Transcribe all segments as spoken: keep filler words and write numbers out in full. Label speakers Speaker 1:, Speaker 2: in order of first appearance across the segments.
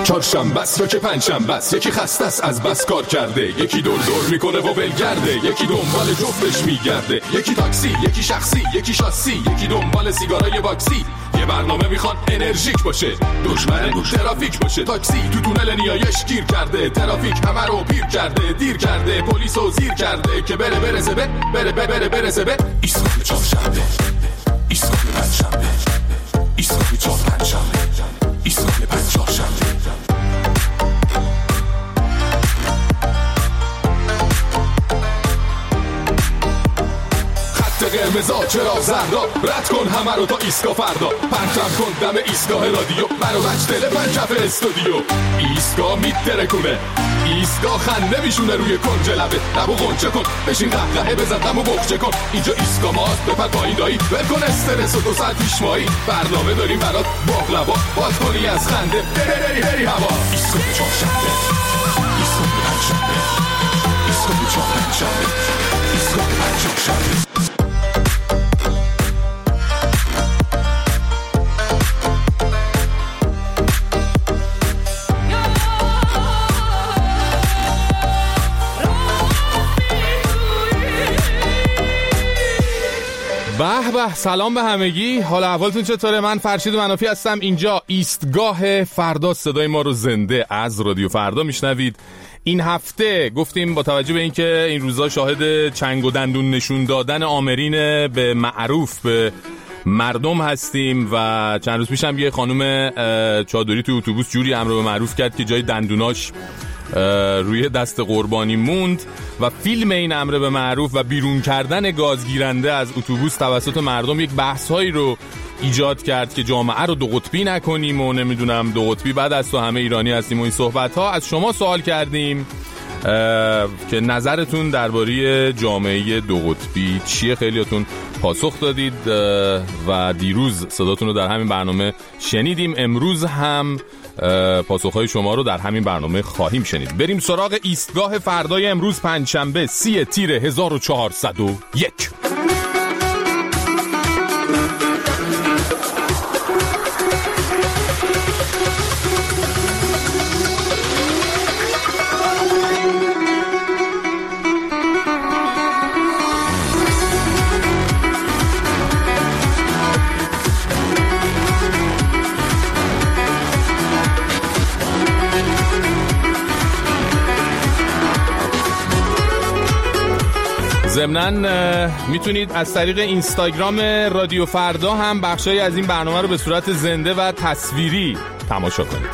Speaker 1: چهارشنبه است یا که پنجشنبه است، یکی خسته است از بس کار کرده، یکی دور دور میکنه و ولگرده، یکی دنبال جفتش میگرده، یکی تاکسی، یکی شخصی، یکی شاسی، یکی دنبال سیگارای باکسی. یه برنامه میخواد انرژیک باشه، دشمن ترافیک باشه. تاکسی تو تونل نیایش گیر کرده، ترافیک همه رو پیر کرده، دیر کرده، پلیسو زیر کرده که بره برسه به بره بره بره برسه به ایستگاه چهارشنبه، ایستگاه پنجشنبه، ایستگاه چهار پنجشنبه، ایستگاه پنج چهارشنبه. قرمزا چرا زردا، رد کن همه رو تا ایستگاه فردا، پرچم کن دم ایستگاه رادیو، منو بچ دل پنجف استودیو. ایستگاه میترکونه، ایستگاه خنده میشونه روی کنج لبه، لبو غنچه کن بشین قهقهه بزن دمو بخچه کن. اینجا ایستگاه ماست بپر پایین دایی، ول کن استرس و دو ساعت پیش مایی، برنامه داریم برات باقلوا، باز کنی از خنده بری بری بری هوا. ایستگاه چهارشنبه، ایستگاه پنجشنبه، ایستگاه چهار پنجشنبه، ایستگاه پنج چهارشنبه.
Speaker 2: به به، سلام به همگی. حال احوالتون چطوره؟ من فرشید منافی هستم. اینجا ایستگاه فردا، صدای ما رو زنده از رادیو فردا میشنوید. این هفته گفتیم با توجه به اینکه این روزا شاهد چنگ و دندون نشون دادن آمرین به معروف به مردم هستیم و چند روز پیشم یه خانم چادری توی اتوبوس جوری امر به معروف کرد که جای دندوناش روی دست قربانی موند و فیلم این امر به معروف و بیرون کردن گازگیرنده از اتوبوس توسط مردم یک بحث‌هایی رو ایجاد کرد که جامعه رو دو قطبی نکنیم و نمیدونم دو قطبی بعد از تو همه ایرانی هستیم و این صحبت‌ها. از شما سوال کردیم که نظرتون درباره جامعه دو قطبی چیه. خیلیاتون پاسخ دادید و دیروز صداتون رو در همین برنامه شنیدیم. امروز هم پاسخهای شما رو در همین برنامه خواهیم شنید. بریم سراغ ایستگاه فردای امروز، پنجشنبه سی تیر هزار و چهارصد و یک. ضمناً میتونید از طریق اینستاگرام رادیو فردا هم بخشایی از این برنامه رو به صورت زنده و تصویری تماشا کنید.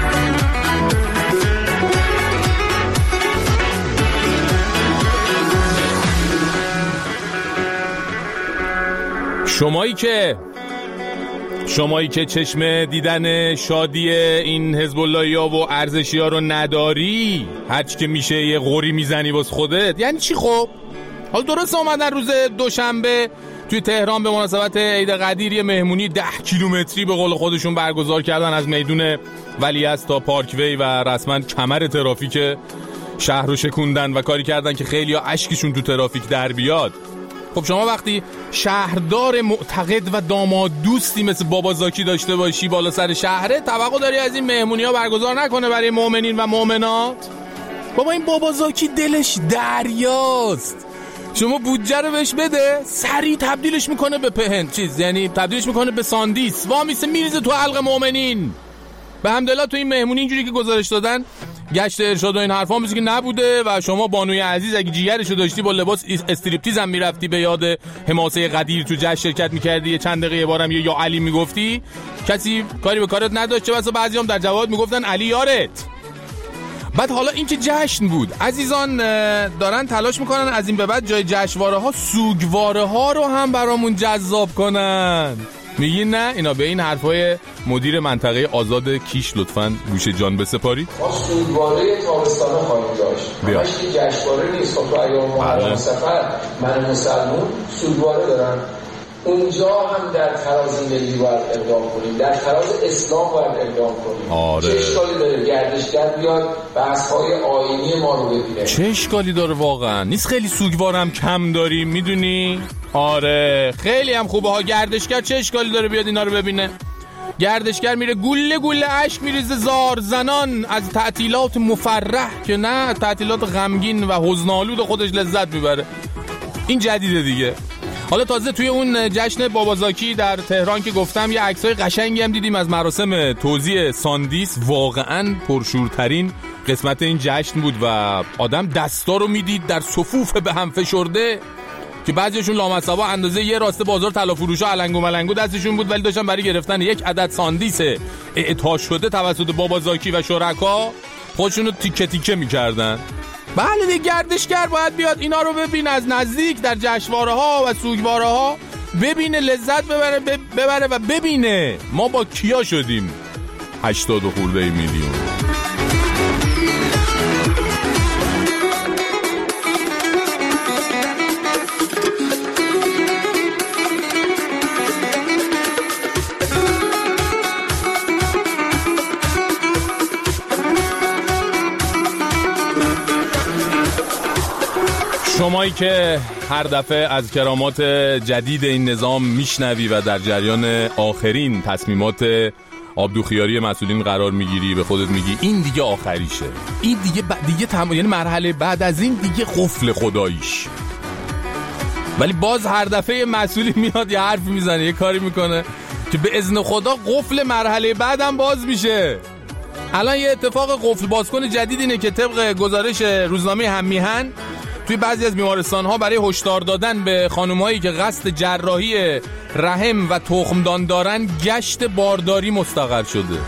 Speaker 2: شمایی که شمایی که چشم دیدن شادی این حزب اللهیا و ارزشیا رو نداری، هرچی که میشه یه غوری میزنی واسه خودت، یعنی چی؟ خب حالا درست اومدن روز دوشنبه توی تهران به مناسبت عید قدیر یه مهمونی ده کیلومتری به قول خودشون برگزار کردن از میدون ولیعصر تا پارکوی و رسما کمر ترافیک شهر رو شکوندن و کاری کردن که خیلی‌ها اشکشون تو ترافیک در بیاد. خب شما وقتی شهردار معتقد و داماد دوستی مثل بابا زاکی داشته باشی بالا سر شهره، توقع داری از این مهمونی‌ها برگزار نکنه برای مؤمنین و مؤمنات؟ بابا این بابا زاکی دلش دریاست، شما بودجه رو بهش بده سریع تبدیلش میکنه به پهن چیز، یعنی تبدیلش میکنه به ساندیس، وامیسه میریزه تو حلق مؤمنین. به همدلله تو این مهمونی اینجوری که گزارش دادن گشت ارشاد و این حرفا میگه که نبوده و شما بانوی عزیز اگه جیگرشو داشتی با لباس استریپتیز هم میرفتی به یاد حماسه قدیر تو جشن شرکت میکردی، یه چند دقیقه بارم یا علی میگفتی، کسی کاری به کارت نداشت، چه بسا بعضیام در جواب میگفتن علی یارت. بعد حالا این که جشن بود، عزیزان دارن تلاش میکنن از این به بعد جای جشنواره ها سوگواره ها رو هم برامون جذاب کنن. میگین نه؟ اینا به این حرفای مدیر منطقه آزاد کیش لطفاً گوش جان بسپارید.
Speaker 3: ما سوگواره تابستانه خواهیم داشت، همش که جشنواره نیست. خب تو ایام محرم سفر من مسلمون سوگواره دارن، اونجا هم در تراز ملی باید اقدام کنیم، در تراز اسلام باید اقدام کنیم.
Speaker 2: آره.
Speaker 3: چه اشکالی داره گردشگر بیاد بحث‌های آیینی ما رو ببینه؟
Speaker 2: چه اشکالی داره واقعا؟ نیست خیلی سوگوارم کم داریم میدونی؟ آره خیلی هم خوبه ها، گردشگر چه اشکالی داره بیاد اینا رو ببینه؟ گردشگر میره گله گله اشک میریزه زار زنان از تعطیلات مفرح که نه تعطیلات غمگین و حزن‌آلود خودش لذت میبره. این جدیده دیگه. حالا تازه توی اون جشن بابازاکی در تهران که گفتم یه عکسای قشنگی هم دیدیم از مراسم توزیع ساندیس. واقعاً پرشورترین قسمت این جشن بود و آدم دستا رو میدید در صفوف به هم فشرده که بعضیشون لامصبا اندازه یه راسته بازار طلا فروشا علنگو ملنگو دستشون بود، ولی داشتن برای گرفتن یک عدد ساندیس اعطا شده توسط بابازاکی و شرکا خودشون رو تیکه تیکه میکردن. بله دیگه، گردشگر باید بیاد اینا رو ببینه از نزدیک در جشنواره ها و سوگواره ها، ببینه لذت ببره ببره و ببینه ما با کیا شدیم هشتاد و خورده میلیون. شمایی که هر دفعه از کرامات جدید این نظام میشنوی و در جریان آخرین تصمیمات آبدوخیاری مسئولین قرار میگیری، به خودت میگی این دیگه آخریشه، این دیگه ب... دیگه تم... یعنی مرحله بعد از این دیگه قفل خداییش. ولی باز هر دفعه مسئولی میاد یه حرفی میزنه، یه کاری میکنه که به اذن خدا قفل مرحله بعدم باز میشه. الان یه اتفاق قفل بازکن جدید اینه که طبق گزارش روزنامه هممیهن توی بعضی از بیمارستان‌ها برای هشدار دادن به خانم‌هایی که قصد جراحی رحم و تخمدان دارن گشت بارداری مستقر شده.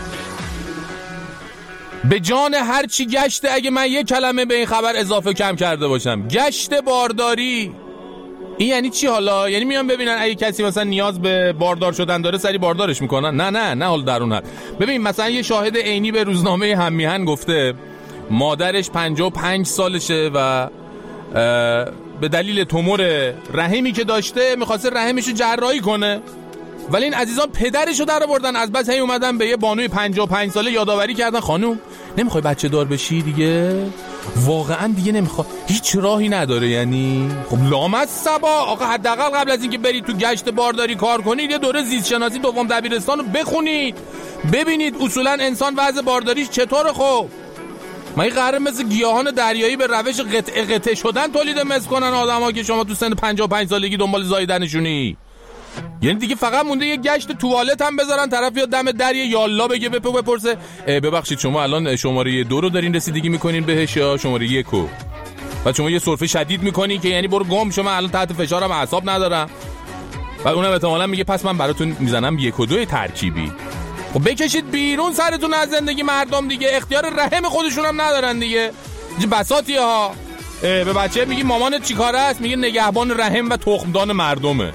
Speaker 2: به جان هر چی گشته اگه من یک کلمه به این خبر اضافه کم کرده باشم، گشت بارداری. این یعنی چی حالا؟ یعنی میان ببینن اگه کسی مثلا نیاز به باردار شدن داره سری باردارش میکنن؟ نه نه نه حال در اون حد. ببین مثلا یه شاهد عینی به روزنامه هممیهن گفته مادرش پنجاه و پنج سالشه و به دلیل تومور رحمی که داشته میخواسته رحمشو جراحی کنه، ولی این عزیزان پدرشو در آوردن از بس هی اومدن به یه بانوی پنجاه و پنج ساله یادآوری کردن خانوم نمیخوای بچه دار بشی دیگه؟ واقعا دیگه نمیخواد، هیچ راهی نداره. یعنی خب لامصبا آقا حداقل قبل از اینکه برید تو گشت بارداری کار کنید یه دوره زیست شناسی دوم دبیرستان رو بخونید، ببینید اصولا انسان وضع بارداریش چطوره. خب ما این قراره مثل گیاهان دریایی به روش قطعه قطعه شدن تولید مثل کنن آدم ها که شما تو سن پنجاه و پنج سالگی دنبال زایدنشونی؟ یعنی دیگه فقط مونده یه گشت توالت هم بذارن طرف یا دم در یالا بگه بپو بپرسه ببخشید شما الان شماره دو رو دارین رسیدگی میکنین بهش یا شماره یکو؟ و شما یه سرفه شدید میکنین که یعنی برو گم شما الان تحت فشارم اعصاب ندارم. و اونم احتمالاً میگه پس من براتون میزنم یک و دو ترکیبی. خب بکشید بیرون سرتون از زندگی مردم دیگه، اختیار رحم خودشون هم ندارن دیگه. بساطی ها به بچه میگی مامانت چی کاره است؟ میگه نگهبان رحم و تخمدان مردمه.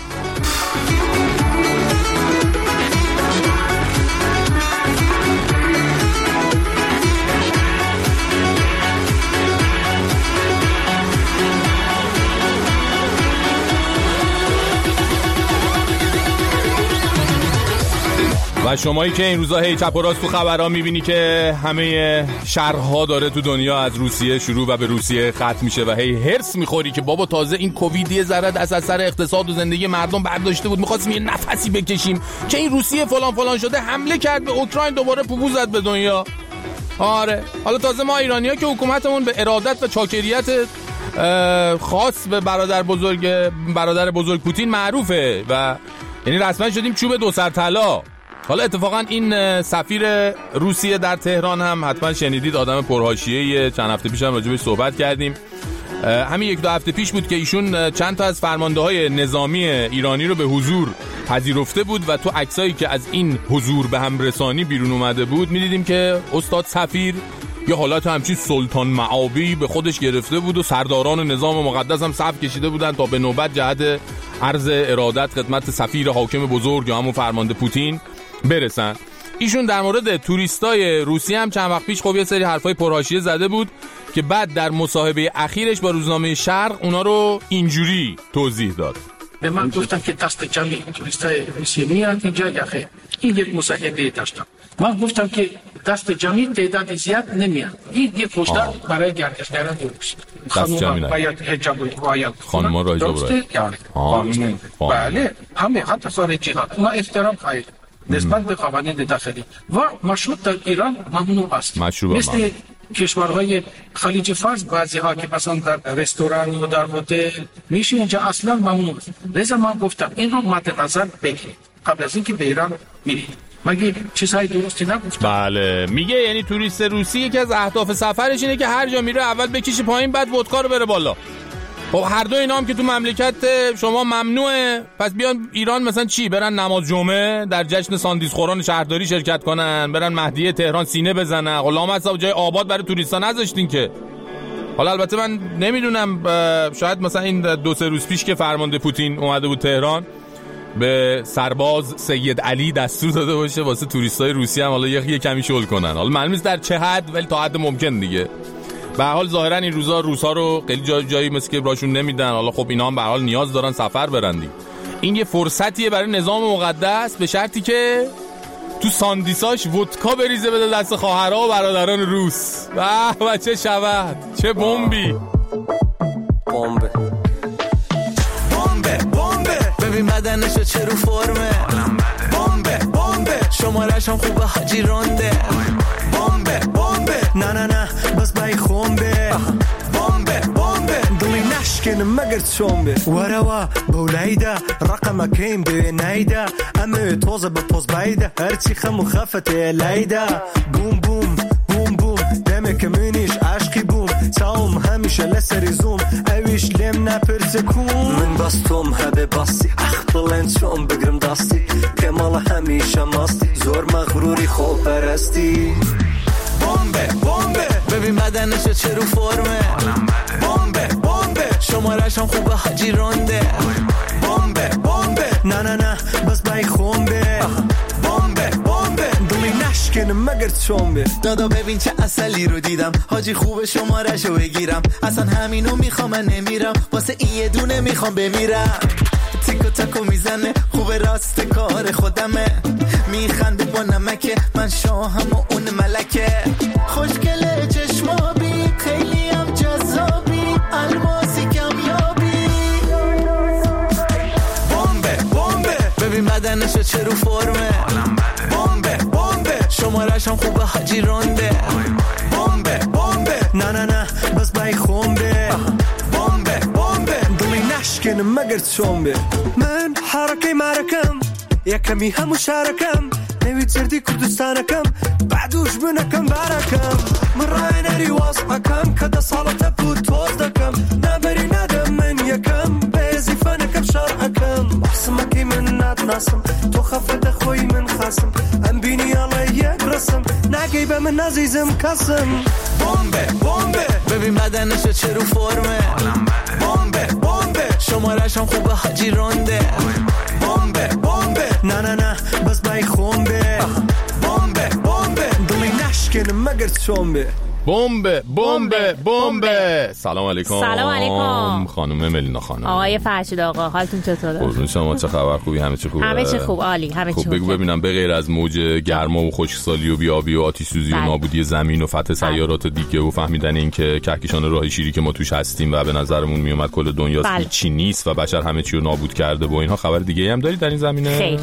Speaker 2: و شمایی که این روزا هی چپ و راست تو خبرها میبینی که همه شرها داره تو دنیا از روسیه شروع و به روسیه ختم میشه و هی هرس میخوری که بابا تازه این کووید یه ذره از اثر اقتصاد و زندگی مردم برداشته بود، میخواستیم یه نفسی بکشیم که این روسیه فلان فلان شده حمله کرد به اوکراین دوباره پوپو زد به دنیا. آره حالا تازه ما ایرانی‌ها که حکومتمون به ارادت و چاکریت خاص به برادر بزرگ برادر بزرگ پوتین معروفه و یعنی رسما شدیم چوب دو سر طلا. حالا اتفاقا این سفیر روسیه در تهران هم حتما شنیدید، آدم پرحاشیه‌ای، چند هفته پیش هم راجبش صحبت کردیم. همین یک دو هفته پیش بود که ایشون چند تا از فرمانده‌های نظامی ایرانی رو به حضور پذیرفته بود و تو عکسایی که از این حضور به هم رسانی بیرون اومده بود می‌دیدیم که استاد سفیر یه حالت همچین سلطان معابی به خودش گرفته بود و سرداران نظام مقدس هم صف کشیده بودن تا به نوبت جهت عرض ارادت خدمت سفیر حاکم بزرگ یا همون فرمانده پوتین برسن. ایشون در مورد توریستای روسیه هم چند وقت پیش خب یه سری حرفای پرحاشیه زده بود که بعد در مصاحبه اخیرش با روزنامه شرق اونا رو اینجوری توضیح داد.
Speaker 4: به من گفتن که دست جمعی توریستای روسیه میاد اینجا یا خیر. این یک مصاحبه داشتم. من گفتم که دست جمعی تعداد زیاد نمیاد. این یک هشدار برای گردشگران درست. خانم باید حجاب باید
Speaker 2: خانم را حجاب
Speaker 4: باید. بله همه حتی سر جهاد ما احترام خواهید. نسبت به قوانین داخلی و مشروب در ایران ممنوع است. مثل کشورهای خلیج فارس بعضی ها که مثلا در رستوران و در هتل میشه اینجا اصلا ممنوع است. لذا من گفتم این رو مد نظر بگیرید قبل از اینکه به ایران میرید. مگه چیزهای درستی نگفتم؟
Speaker 2: بله میگه یعنی توریست روسی یکی از اهداف سفرش اینه که هر جا میره اول بکشه پایین بعد ودکا رو بره بالا. خب هر دو اینا هم که تو مملکت شما ممنوعه، پس بیان ایران مثلا چی؟ برن نماز جمعه در جشن ساندیس خوران شهرداری شرکت کنن، برن مهدیه تهران سینه بزنن. غلام حساب جای آباد برای توریستا نذاشتین که. حالا البته من نمیدونم، شاید مثلا این دو سه روز پیش که فرمانده پوتین اومده بود تهران به سرباز سید علی دستور داده باشه واسه توریستای روسی هم حالا یه کمی شل کنن. حالا معلوم نیست در چه حد، ولی تا حد ممکن دیگه. به هر حال ظاهرا این روزا روسا رو خیلی جای جایی مثل که براشون نمیدن. حالا خب اینا هم به هر حال نیاز دارن سفر برن دیگه. این یه فرصتیه برای نظام مقدس، به شرطی که تو ساندیساش ودکا بریزه بده دست خواهرها و برادران روس. واه و چه شود، چه بمبی.
Speaker 5: بمب بمب بمب ببین بدنشو چه رو فرمه. بمب بمب شمارش هم خوبه حاجی رونده. بمب بمب نه نه نه بس بای خونبه. بمب بمب دلی نشکن مگر چومبه. وروا بولیده رقم کیم به نیده امه توزه به پوز بایده هرچی خم و خفته لیده. بوم بوم بوم بوم دمه کمینیش عشقی بوم ساوم همیشه لسری زوم اویش لم نپرسه کون من باستم هبه باستی اخ بلند شم بگرم داستی کمال همیشه ماستی زور مغروری خوب پرستی. بمب بمب ببین بدنشو چه رو فرمه. بمب بمب شمارش هم خوبه حاجی رونده. بمب بمب نه نه نه بس بای خونبه. بمب بمب دلی نشکن مگر چومبه. دادا ببین چه اصلی رو دیدم حاجی خوبه شمارشو بگیرم اصلا همینو میخوام من نمیرم واسه این یه دونه میخوام بمیرم. تیکو تاکو میزنه خوبه راست کار خودمه میخنده با نمکه من شاهم و اون ملکه. خوشگله چشمابی خیلی هم جذابی الماسی کمیابی. بمب بمب ببین بدنشو چه رو فرمه. بمب بمب شمارش هم خوبه حاجی رونده. بمب بمب نه نه نه بس بای خونبه. بمب بمب دلی نشکن مگر چومبه. من حرکه مرکم یکمی همو شارکم نوید زردی کردستانکم بعدوش بنکم برکم من رای نری واسقکم کده سالتا بود توز دکم نبری ندم من یکم بیزی فنکم شرعکم محسمکی من ندناسم تو خفت خوی من خاسم ام بینی علی یک رسم نگی به من عزیزم کسم. بمب بمب ببین بدنشو چه رو فرمه. بمب بمب شمارش هم خوبه حاجی رونده. بمب بمب نه نه نه بس بای خونبه. بمب بمب دلی نشکن مگر چومبه.
Speaker 2: بمب بمب بمب. سلام علیکم.
Speaker 6: سلام علیکم
Speaker 2: خانم ملینا خانم.
Speaker 6: آقای فرشید آقا حالتون چطوره؟
Speaker 2: قربون شما، چه خبر؟ خوبی؟ همه چی خوبه؟
Speaker 6: همه چی خوب، عالی، همه چی
Speaker 2: خوب. بگو ببینم به غیر از موج گرما و خشکسالی و بیابی و آتش سوزی و نابودی زمین و فتح سیارات دیگه و فهمیدن این که کهکشان راه شیری که ما توش هستیم و به نظرمون میومد کل دنیا هیچی نیست و بشر همه چی رو نابود کرده و اینها، خبر دیگه هم داری در این زمینه؟
Speaker 6: خیر.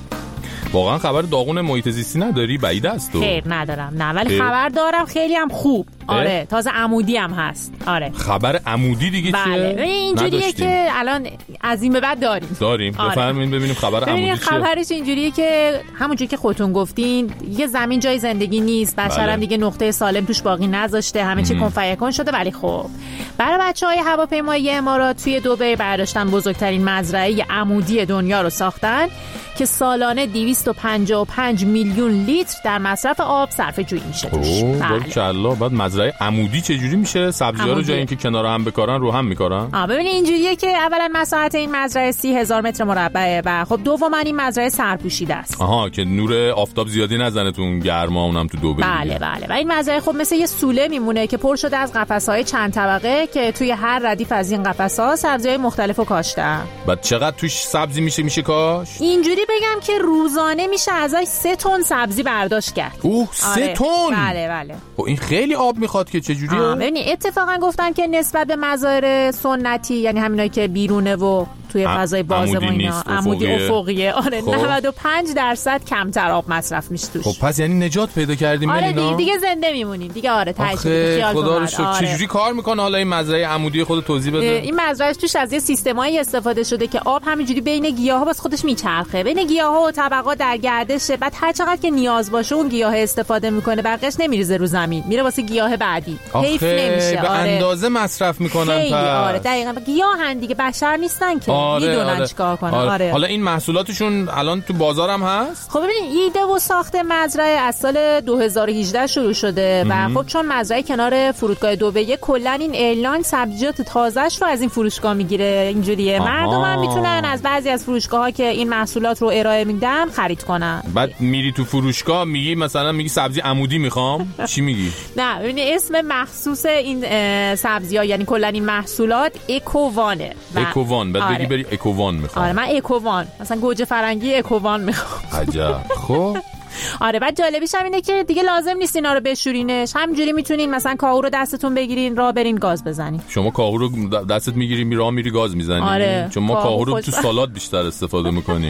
Speaker 2: واقعا خبر داغون محیط زیستی نداری؟ بعید است تو.
Speaker 6: خیر ندارم، نه ولی خبر دارم خیلی هم خوب. آره تازه عمودی هم هست. آره خبر
Speaker 2: عمودی دیگه چیه؟
Speaker 6: بله اینجوریه که الان از این به بعد داریم
Speaker 2: داریم آره. بفرمایید ببینیم خبر عمودی چیه.
Speaker 6: خبرش اینجوریه که همونجوری که خودتون گفتین یه زمین جای زندگی نیست، بشر هم دیگه نقطه سالم توش باقی نذاشته، همه چی کن فیکون شده. ولی خب برای بچهای هواپیمایی امارات توی دبی برداشتن بزرگترین مزرعه عمودی دنیا رو ساختن که سالانه دویست و پنجاه و پنج میلیون لیتر در مصرف آب صرفه‌جویی میشه توش.
Speaker 2: بله بعد مزرعه عمودی چه جوری میشه؟ سبزی‌ها رو جای اینکه کنار هم بکارن رو هم میکارن؟
Speaker 6: آ ببین اینجوریه که اولا مساحت این مزرعه سی هزار متر مربعه و خب دوما این مزرعه سرپوشیده است.
Speaker 2: آها که نور آفتاب زیادی نزنه تو اون گرما، اونم تو دبی.
Speaker 6: بله بله و این مزرعه خب مثل یه سوله میمونه که پر شده از قفس‌های چند طبقه که توی هر ردیف از این قفس‌ها سبزی‌های مختلفو کاشتن.
Speaker 2: بعد چقدر توش سبزی میشه میشه کاش؟
Speaker 6: اینجوری بگم که روزانه میشه ازش سه تن سبزی برداشت کرد.
Speaker 2: اوه سه
Speaker 6: آره.
Speaker 2: تن؟
Speaker 6: بله بله.
Speaker 2: خب این خیلی آب میخواد که چجوریه؟
Speaker 6: ببین اتفاقا گفتن که نسبت به مزارع سنتی یعنی همینایی که بیرونه و توی فضای باز و اینا، عمودی افقیه. آره
Speaker 2: خب.
Speaker 6: نود و پنج درصد کمتر آب مصرف میشه توش.
Speaker 2: خب پس یعنی نجات پیدا کردیم
Speaker 6: آره
Speaker 2: دیگه,
Speaker 6: دیگه زنده میمونیم دیگه. آره تهش خیال
Speaker 2: خدا رو شکر. آره. چجوری کار میکنه حالا این مزرعه عمودی خود توضیح بده؟
Speaker 6: این مزرعه توش از یه سیستمایی استفاده شده که آب همینجوری بین گیاها باز خودش میچرخه، بین گیاها و طبقات در گردشه، بعد هر چقدر که نیاز باشه اون گیاه استفاده میکنه، بقیه‌اش نمیریزه رو زمین، میره واسه گیاه بعدی. حیف نمیشه.
Speaker 2: به
Speaker 6: آره.
Speaker 2: اندازه مصرف میکنن
Speaker 6: پس. آره دقیقاً گیاهن دیگه، بشر نیستن که
Speaker 2: آره
Speaker 6: میدونن
Speaker 2: آره.
Speaker 6: چیکار کنن.
Speaker 2: آره.
Speaker 6: آره.
Speaker 2: حالا این محصولاتشون الان تو بازار هم هست؟
Speaker 6: خب ببینید ایده و ساخت مزرعه از سال دو هزار و هجده شروع شده و خب چون مزرعه کنار فرودگاه دبی، کلا این ایرلاین سبزیجات تازه‌اش رو از این فروشگاه میگیره. اینجوریه مردم هم میتونن از بعضی از فروشگاه‌ها که این محصولات رو ارائه میدن خرید کنن.
Speaker 2: بعد میری تو فروشگاه میگی مثلا میگی سبزی عمودی میخوام، چی میگی؟
Speaker 6: نه ببینید اسم مخصوص این سبزی‌ها یعنی کلا این محصولات اکووانه.
Speaker 2: اکووان. بعد
Speaker 6: آره.
Speaker 2: بگی بری اکووان میخوام.
Speaker 6: آره من اکووان، مثلا گوجه فرنگی اکووان میخوام.
Speaker 2: عجب. خب
Speaker 6: آره بعد جالبیش هم اینه که دیگه لازم نیست اینا رو بشورینش، همینجوری میتونین مثلا کاهو رو دستتون بگیرین راه برین گاز بزنین.
Speaker 2: شما کاهو رو دستت میگیری می راه میری گاز میزنی؟
Speaker 6: آره.
Speaker 2: چون ما کاهو رو تو سالاد بیشتر استفاده میکنیم.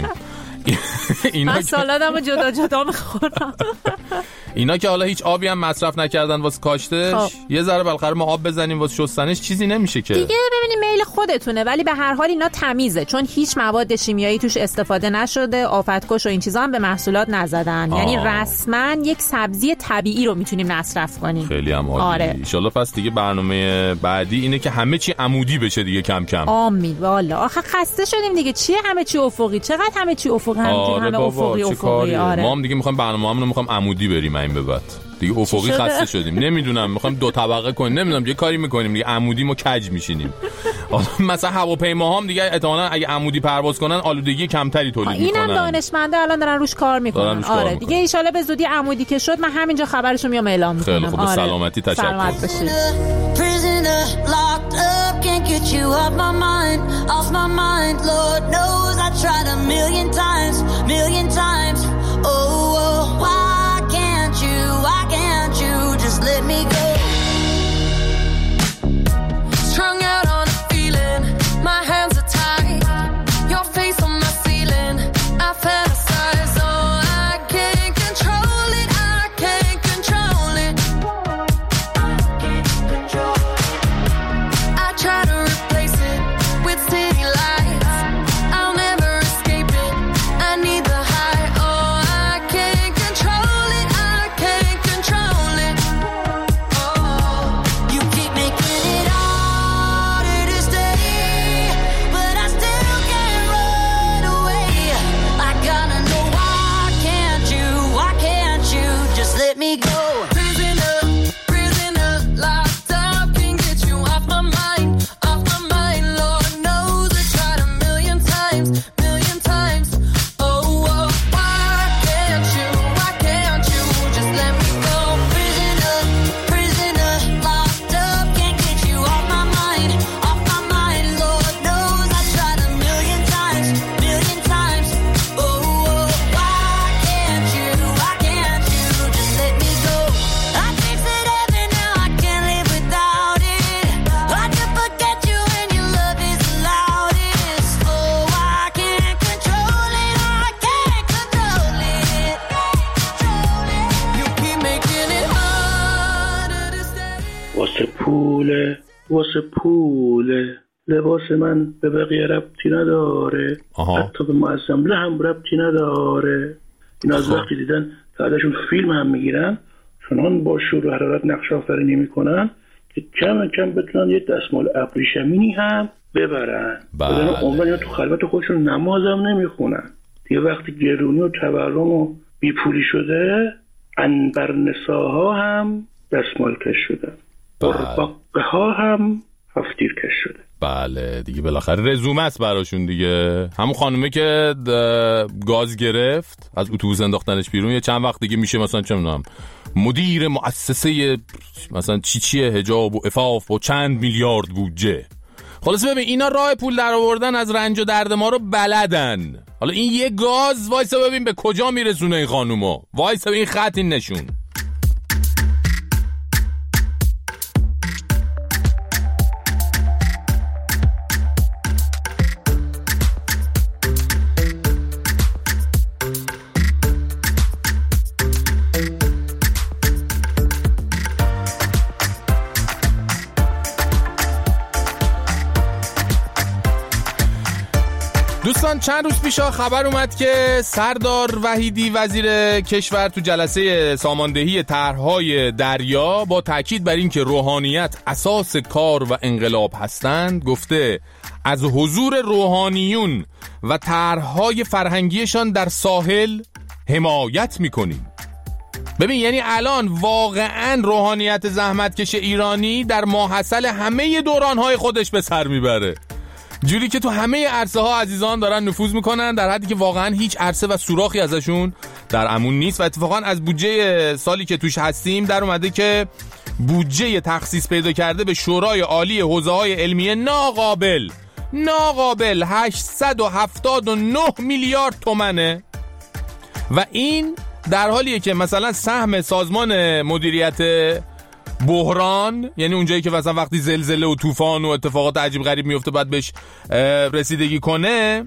Speaker 6: اینا من سالادمو جدا جدا میخورم.
Speaker 2: اینا که حالا هیچ آبی هم مصرف نکردن واسه کاشتش، خب. یه ذره بالاخره ما آب بزنیم واسه شستنش چیزی نمیشه که. دیگه
Speaker 6: ببینید میل خودتونه، ولی به هر حال اینا تمیزه چون هیچ مواد شیمیایی توش استفاده نشده، آفتکش و این چیزا هم به محصولات نزدن. آه. یعنی رسما یک سبزی طبیعی رو میتونیم مصرف کنیم.
Speaker 2: خیلی هم عالی. آره. ان شاءالله پس دیگه برنامه بعدی اینه که همه چی عمودی بشه دیگه کم کم.
Speaker 6: آمین والا. آخه خسته شدیم دیگه، چیه همه چی افقی؟ چقدر همه چی افقی؟
Speaker 2: آره
Speaker 6: همه افقی افقی. آره.
Speaker 2: ما هم دیگه میخوایم برنامه‌مون رو میخوایم عمودی بریم این به بعد. دیگه افقی خسته شدیم. نمیدونم میخوایم دو طبقه کنیم، نمیدونم یه کاری میکنیم دیگه عمودی ما کج میشینیم. مثلا هواپیماها هم دیگه احتمالاً اگه عمودی پرواز کنن آلودگی کمتری تولید میکنن.
Speaker 6: اینم دانشمنده الان دارن روش کار میکنن. آره دیگه ان شاءالله به زودی عمودی که شد من همینجا خبرشو میام اعلام میکنم.
Speaker 2: خیلی خوب. آره. سلامتی تشکر.
Speaker 6: سلامت باشید.
Speaker 7: Let me go. Strung out on a feeling, my hands are tied. Your face on my ceiling, I fantasize. Oh, I can't control it, I can't control it. I can't control it. I try to replace it with city lights. I'll never escape it. I need the high. Oh, I can't control it, I can't control it. Let me go. Prisoner, prisoner, locked up, can't get you off my mind, off my mind. Lord knows I tried a million times, million times. Oh, oh, why can't you, why can't you just let me go? Prisoner, prisoner, locked up, can't get you off my mind, off my mind. Lord knows I tried a million times, million times. Oh, oh, why can't you, why can't you just let me go? I tasted heaven, now I can't live without it. I can forget you when your love is the loudest. Oh, I can't control it, I can't control it. You keep making it harder to stay.
Speaker 8: واسه پوله واسه پوله لباس من به بقیه ربطی نداره.
Speaker 2: آها.
Speaker 8: حتی به معظم هم ربطی نداره. این از وقتی دیدن که ازشون فیلم هم میگیرن چنان با شور و حرارت نقش آفرینی میکنن که کم کم بتونن یه دستمال ابریشمینی هم ببرن. بدن عمرن یا تو خلوت خودشون نماز هم نمیخونن. دیگه وقتی گرونی و تورم و بیپولی شده انبر نساها هم دستمال کش شدن. قرباقه ها هم هفتیر کش شده.
Speaker 2: بله دیگه بالاخره رزومه است براشون دیگه. همون خانومه که گاز گرفت از اتوبوس انداختنش بیرون یه چند وقت دیگه میشه مثلا چه میدونم مدیر مؤسسه مثلا چی چیه حجاب و عفاف و چند میلیارد بودجه. خلاص ببین اینا راه پول در آوردن از رنج و درد ما رو بلدن. حالا این یه گاز وایسا ببین به کجا میرسونه این خانومو. وایسا این خط این نشون. دوستان چند روز پیشا خبر اومد که سردار وحیدی وزیر کشور تو جلسه ساماندهی طرح‌های دریا با تاکید بر این که روحانیت اساس کار و انقلاب هستند گفته از حضور روحانیون و طرح‌های فرهنگیشان در ساحل حمایت می‌کنیم. ببین یعنی الان واقعاً روحانیت زحمتکش ایرانی در ماحصل همه دوران‌های خودش به سر میبره، جوری که تو همه عرصه ها عزیزان دارن نفوذ میکنن، در حدی که واقعا هیچ عرصه و سوراخی ازشون در امون نیست. و اتفاقا از بودجه سالی که توش هستیم در اومده که بودجه تخصیص پیدا کرده به شورای عالی حوزه‌های علمیه ناقابل ناقابل هشتصد و هفتاد و نه میلیارد تومنه. و این در حالیه که مثلا سهم سازمان مدیریت بحران، یعنی اونجایی که مثلا وقتی زلزله و طوفان و اتفاقات عجیب غریب میفته بعد بهش رسیدگی کنه،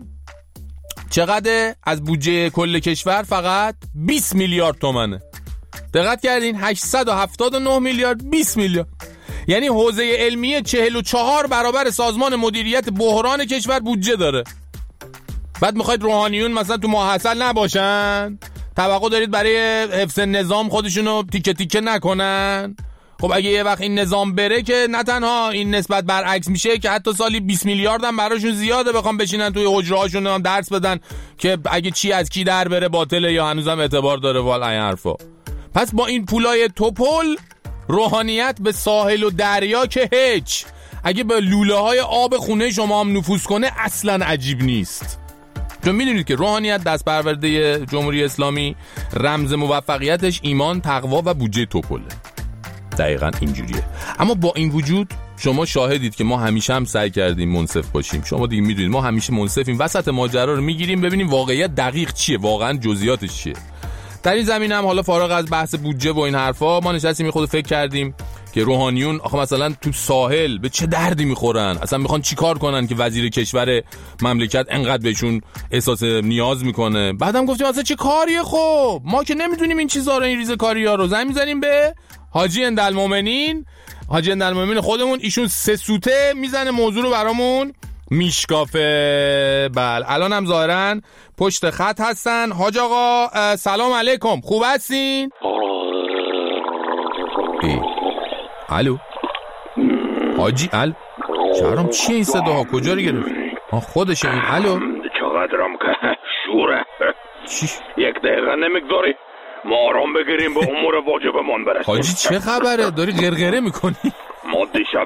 Speaker 2: چقدر از بودجه کل کشور فقط بیست میلیارد تومنه. دقت کردین؟ هشتصد و هفتاد و نه میلیارد، بیست میلیارد. یعنی حوزه علمیه چهل و چهار برابر سازمان مدیریت بحران کشور بودجه داره. بعد میخواید روحانیون مثلا تو ماحصل نباشن؟ توقع دارید برای حفظ نظام خودشونو تیکه تیکه نکنن؟ خب اگه یه وقت این نظام بره که نه تنها این نسبت برعکس میشه که حتی سالی بیست میلیارد هم براشون زیاده بخوام بشینن توی حجره هاشون هم درس بدن که اگه چی از کی در بره باطله یا هنوزم اعتبار داره. والا این حرفا. پس با این پولای توپل روحانیت به ساحل و دریا که هیچ، اگه به لوله های آب خونه شما هم نفوذ کنه اصلا عجیب نیست. چون میدونید که روحانیت دست پرورده جمهوری اسلامی رمز موفقیتش ایمان، تقوا و بودجه توپله. دقیقاً اینجوریه. اما با این وجود شما شاهدید که ما همیشه هم سعی کردیم منصف باشیم. شما دیگه میدونید ما همیشه منصفیم، وسط ماجرا رو میگیریم ببینیم واقعیت دقیق چیه، واقعاً جزئیاتش چیه. در این زمینه هم حالا فارغ از بحث بودجه و این حرفا ما نشستیم می خود فکر کردیم که روحانیون آخه مثلا تو ساحل به چه دردی میخورن، اصلا میخوان چیکار کنن که وزیر کشور مملکت انقدر بهشون احساس نیاز میکنه. بعدم گفتیم اصلا چه کاریه؟ خب ما که نمیدونیم این چیزا رو، این ریزه کاریا رو. زنگ میزنیم به حاجی اندالمومنین، حاجی اندالمومنین خودمون، ایشون سه سوته میزنه موضوع رو برامون میشکافه. بله الان هم ظاهرا پشت خط هستن. حاج آقا سلام علیکم، خوب هستین؟ الو حاجی ال شهرام چیه این صداها؟ کجا رو گرفت؟ آه خودشه این. الو
Speaker 9: چقدرم که شوره.
Speaker 2: چی؟
Speaker 9: یک دقیقه نمیگذاری ما آرام بگیریم به امور واجبمان برسیم.
Speaker 2: حاجی چه خبره؟ داری غرغره میکنی؟
Speaker 9: ما دیشب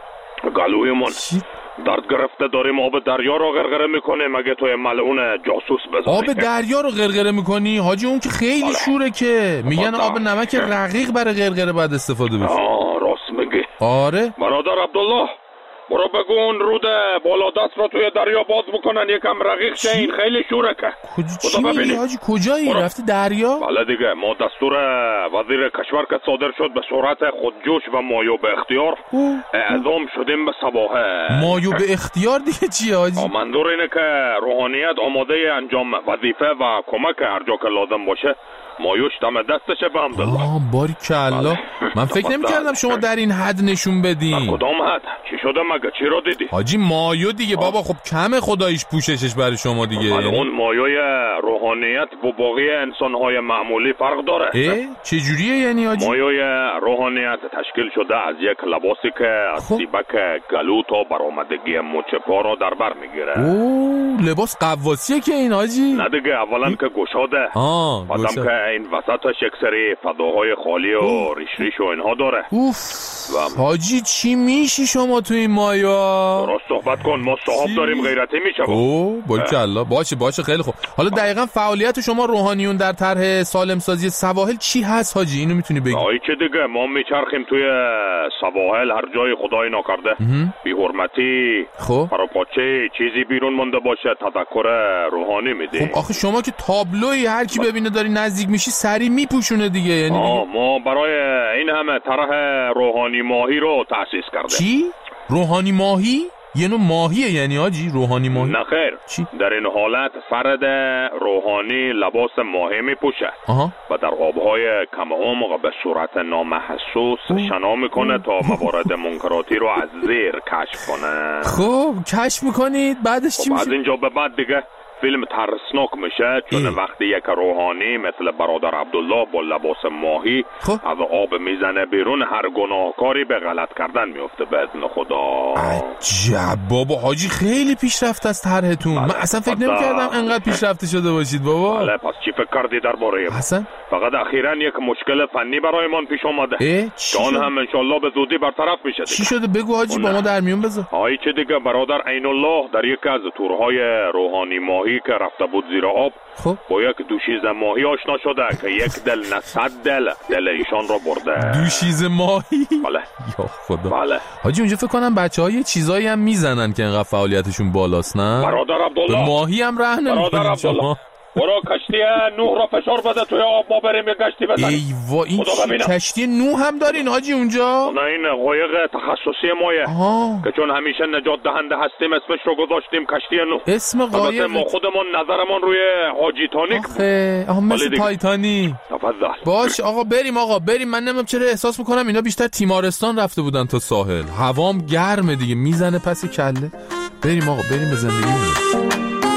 Speaker 9: گلویمون درد گرفته داریم آب دریا رو غرغره میکنه. مگه توی ملعون جاسوس بزنی؟
Speaker 2: آب دریا رو غرغره میکنی؟ حاجی اون که خیلی بله. شوره که میگن آب نمک رقیق برای غرغره باید استفاده بشه.
Speaker 9: آه راست میگی.
Speaker 2: آره
Speaker 9: برادر عبدالله برو بگو اون رود بالا دست رو توی دریا باز بکنن یکم رقیق شه، این خیلی شوره که.
Speaker 2: کجا چی میگی حاجی؟ کجایی؟ رفتی دریا؟
Speaker 9: بله دیگه، ما دستور وزیر کشور که صادر شد به صورت خودجوش و مایو به اختیار اعزام شدیم به سواحل.
Speaker 2: مایو به اختیار دیگه چیه حاجی؟
Speaker 9: منظور اینه که روحانیت آماده انجام وظیفه و کمک هر جا که لازم باشه مایوش دم دستشه به حمدالله.
Speaker 2: آه باریکالله. من فکر نمی‌کردم شما در این حد نشون بدین.
Speaker 9: کدام حد؟ چی شده مگه؟ چی رو دیدی؟
Speaker 2: حاجی مایو دیگه بابا، خب کمه خداییش پوششش برای شما دیگه.
Speaker 9: اون مایوی روحانیت با باقی انسان‌های معمولی فرق داره.
Speaker 2: اه؟ چه جوریه یعنی حاجی؟
Speaker 9: مایوی روحانیت تشکیل شده از یک لباسی که از سیبک گلو تا برآمدگی مچ پا رو در بر میگیره.
Speaker 2: اوه لباس قواسیه که این حاجی؟
Speaker 9: نه دیگه، اولا که گشاده.
Speaker 2: آه
Speaker 9: بعدم که این وسطش یک سری فضاهای خالی و ریش ریش و اینها داره.
Speaker 2: اوف حاجی چی میشی شما تو این مایا؟
Speaker 9: درست صحبت کن، ما صاحب داریم غیرتی میشم.
Speaker 2: اوه باریکالله. باشه باشه خیلی خوب. حالا دقیقاً فعالیت شما روحانیون در طرح سالم سازی سواحل چی هست حاجی؟ اینو میتونی بگی؟
Speaker 9: آی چه دیگه، ما میچرخیم توی سواحل هر جای خدای ناکرده بی حرمتی
Speaker 2: خب
Speaker 9: پراپاچه چیزی بیرون مونده باشه تذکر روحانی میدیم.
Speaker 2: خب آخه شما که تابلوی هر کی ببینه داری نزدیک میشی سری میپوشونه دیگه. یعنی
Speaker 9: آه ما برای این همه طرح روحانی ماهی رو تأسیس کردیم.
Speaker 2: چی؟ روحانی ماهی؟ یه نوع ماهیه یعنی حاجی؟ روحانی ماهی؟
Speaker 9: نه خیر.
Speaker 2: چی؟
Speaker 9: در این حالت فرد روحانی لباس ماهی میپوشه و در آبهای کم عمق به صورت نامحسوس شنا میکنه تا موارد منکراتی رو از زیر کشف کنه.
Speaker 2: خب کشف میکنید بعدش چی میشه؟
Speaker 9: از اینجا به بعد دیگه فیلم ترسناک میشه، چون ای. وقتی یک روحانی مثل برادر عبدالله با لباس ماهی خب. از آب میزنه بیرون، هر گناهکاری به غلط کردن میفته به اذن خدا.
Speaker 2: عجب بابا حاجی، خیلی پیشرفته است طرحتون. من اصلا فکر نمی‌کردم انقدر پیشرفته شده باشید بابا.
Speaker 9: بله پس چی فکر کردی درباره
Speaker 2: حسن؟
Speaker 9: فقط اخیراً یک مشکل فنی برایمان پیش اومده که اون هم انشالله به زودی برطرف میشه.
Speaker 2: چی شده بگو حاجی، با ما در میون بذار.
Speaker 9: آی چه دیگه، برادر عین الله در یک از تورهای روحانی ماهی که رفته بود زیر آب
Speaker 2: خب
Speaker 9: با یک دوشیزه ماهی آشنا شده که یک دل نه صد دل دل ایشان را برده.
Speaker 2: دوشیزه ماهی؟
Speaker 9: بله.
Speaker 2: یا خدا.
Speaker 9: بله.
Speaker 2: حاجی اونجا فکر کنم بچه‌ها یه چیزایی هم میزنن که انقدر فعالیتشون بالاست نه؟
Speaker 9: برادر عبدالله.
Speaker 2: به ماهی هم راه نمی‌کنید شما.
Speaker 9: برو کشتی نوح را فشار بده توی آب، ما بریم یه کشتی بزنیم.
Speaker 2: ای وا، این کشتی نوح هم دارین حاجی اونجا؟
Speaker 9: نه این قایق تخصصی مایه که چون همیشه نجات دهنده هستیم اسمش رو گذاشتیم کشتی نوح.
Speaker 2: اسم قایق
Speaker 9: ما خودمون نظرمون روی حاجی تانیک بود.
Speaker 2: آها مثل تایتانی.
Speaker 9: تفضل.
Speaker 2: باش آقا بریم آقا بریم. من نمیدونم چرا احساس میکنم اینا بیشتر تیمارستان رفته بودن تا ساحل. هوام گرمه دیگه، میزنه پس کله. بریم آقا بریم به زندگیمون.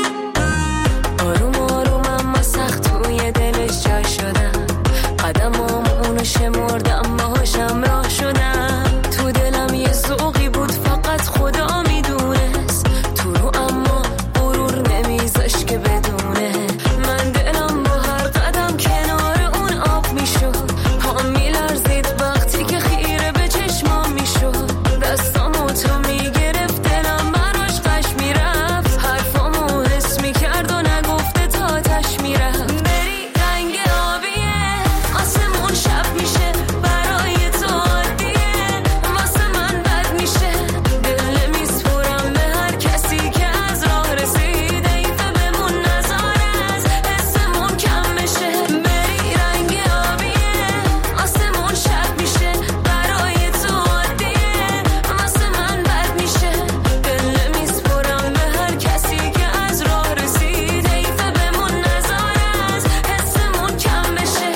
Speaker 10: شمردم باهاشم راه شدم، تو دلم یه ذوقی بود فقط خدا میدونست، تو رو اما غرور نمیذاش که بدونه، من دلم با هر قدم کنار اون آب میشد، پام میلرزید وقتی که خیره به چشمام میشد، دستامو تو میگرفت دلم براش قش میرفت، حرفامو حس میکرد و نگفته تا تش میرفت، بری رنگ آبیه آسمون شب میشه برای تو عادیه، واسه من بد میشه دل نمیسپرم به هر کسی که از راه رسیده، ایفه بمون نزار از حسمون کم بشه، بری رنگ آبیه آسمون شب میشه برای تو عادیه، واسه من بد میشه دل نمیسپرم به هر کسی که از راه رسیده، ایفه بمون نزار از حسمون کم بشه.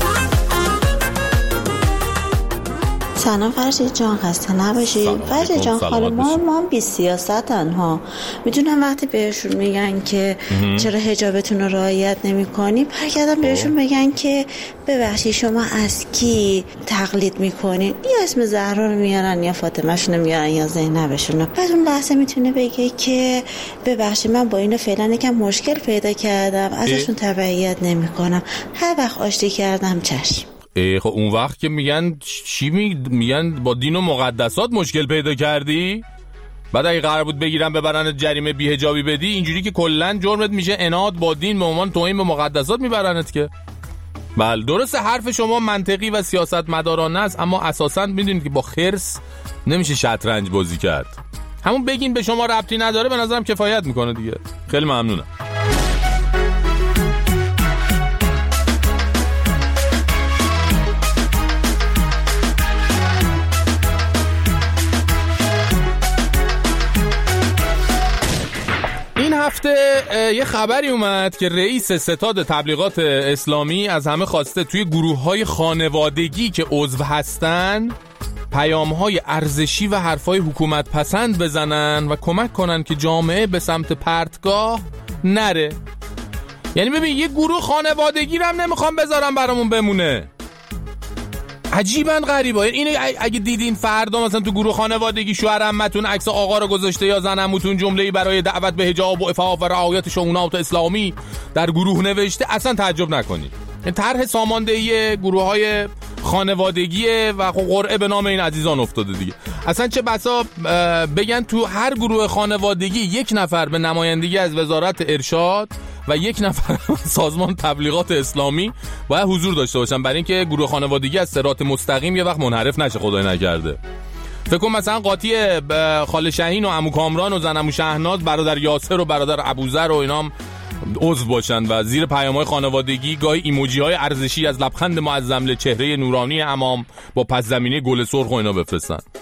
Speaker 11: سلام فرشید جان، خسته نباشی. فرشید جان خاله ما ما بی سیاستن ها، میدونم وقتی بهشون میگن که چرا حجابتون رو رعایت نمی‌کنی، برگردن بهشون بگن که ببخشید شما از کی تقلید میکنین، یا اسم زهرا رو میارن یا فاطمه‌شون رو میارن یا زینبشون رو، بعد اون لحظه میتونه بگه که ببخشید من با اینو فعلا یکم مشکل پیدا کردم ازشون تبعیت نمیکنم، هر وقت آشتی کردم چشم.
Speaker 2: ای خب اون وقت که میگن چی میگن با دین و مقدسات مشکل پیدا کردی، بعد اگه قرار بود بگیرن ببرن جریمه بی‌حجابی بدی، اینجوری که کلا جرمت میشه اناد با دین به عنوان توهین به مقدسات میبرنت که. بله درسته حرف شما منطقی و سیاستمدارانه است، اما اساسا میدونید که با خرس نمیشه شطرنج بازی کرد. همون بگین به شما ربطی نداره به نظرم کفایت میکنه دیگه. خیلی ممنونم. این هفته یه خبری اومد که رئیس ستاد تبلیغات اسلامی از همه خواسته توی گروه‌های خانوادگی که عضو هستن پیام‌های ارزشی و حرفای حکومت پسند بزنن و کمک کنن که جامعه به سمت پرتگاه نره. یعنی ببین یه گروه خانوادگی رو هم نمیخوام بذارم برامون بمونه. عجیباً غریبه. اینو اگه دیدین فردا مثلا تو گروه خانوادگی شوهر عمتون عکس آقا رو گذاشته یا زن عموتون جمله‌ای برای دعوت به حجاب و عفاف و رعایت شؤونات اسلامی در گروه نوشته، اصلا تعجب نکنید. این طرح ساماندهی گروه‌های خانوادگیه و قرعه به نام این عزیزان افتاده دیگه. اصلا چه بسا بگن تو هر گروه خانوادگی یک نفر به نمایندگی از وزارت ارشاد و یک نفر سازمان تبلیغات اسلامی باید حضور داشته باشن، برای اینکه گروه خانوادگی از صراط مستقیم یه وقت منحرف نشه خدای نکرده. فکر کنم مثلا قاطی خاله شهین و عمو کامران و زن عمو شهناز برادر یاسر و برادر ابوذر و اینام عضو باشن و زیر پیام‌های خانوادگی گاهی ایموجی‌های ارزشی از لبخند معظم له چهره نورانی امام با پس زمینه گل سرخ و اینا بفرستن.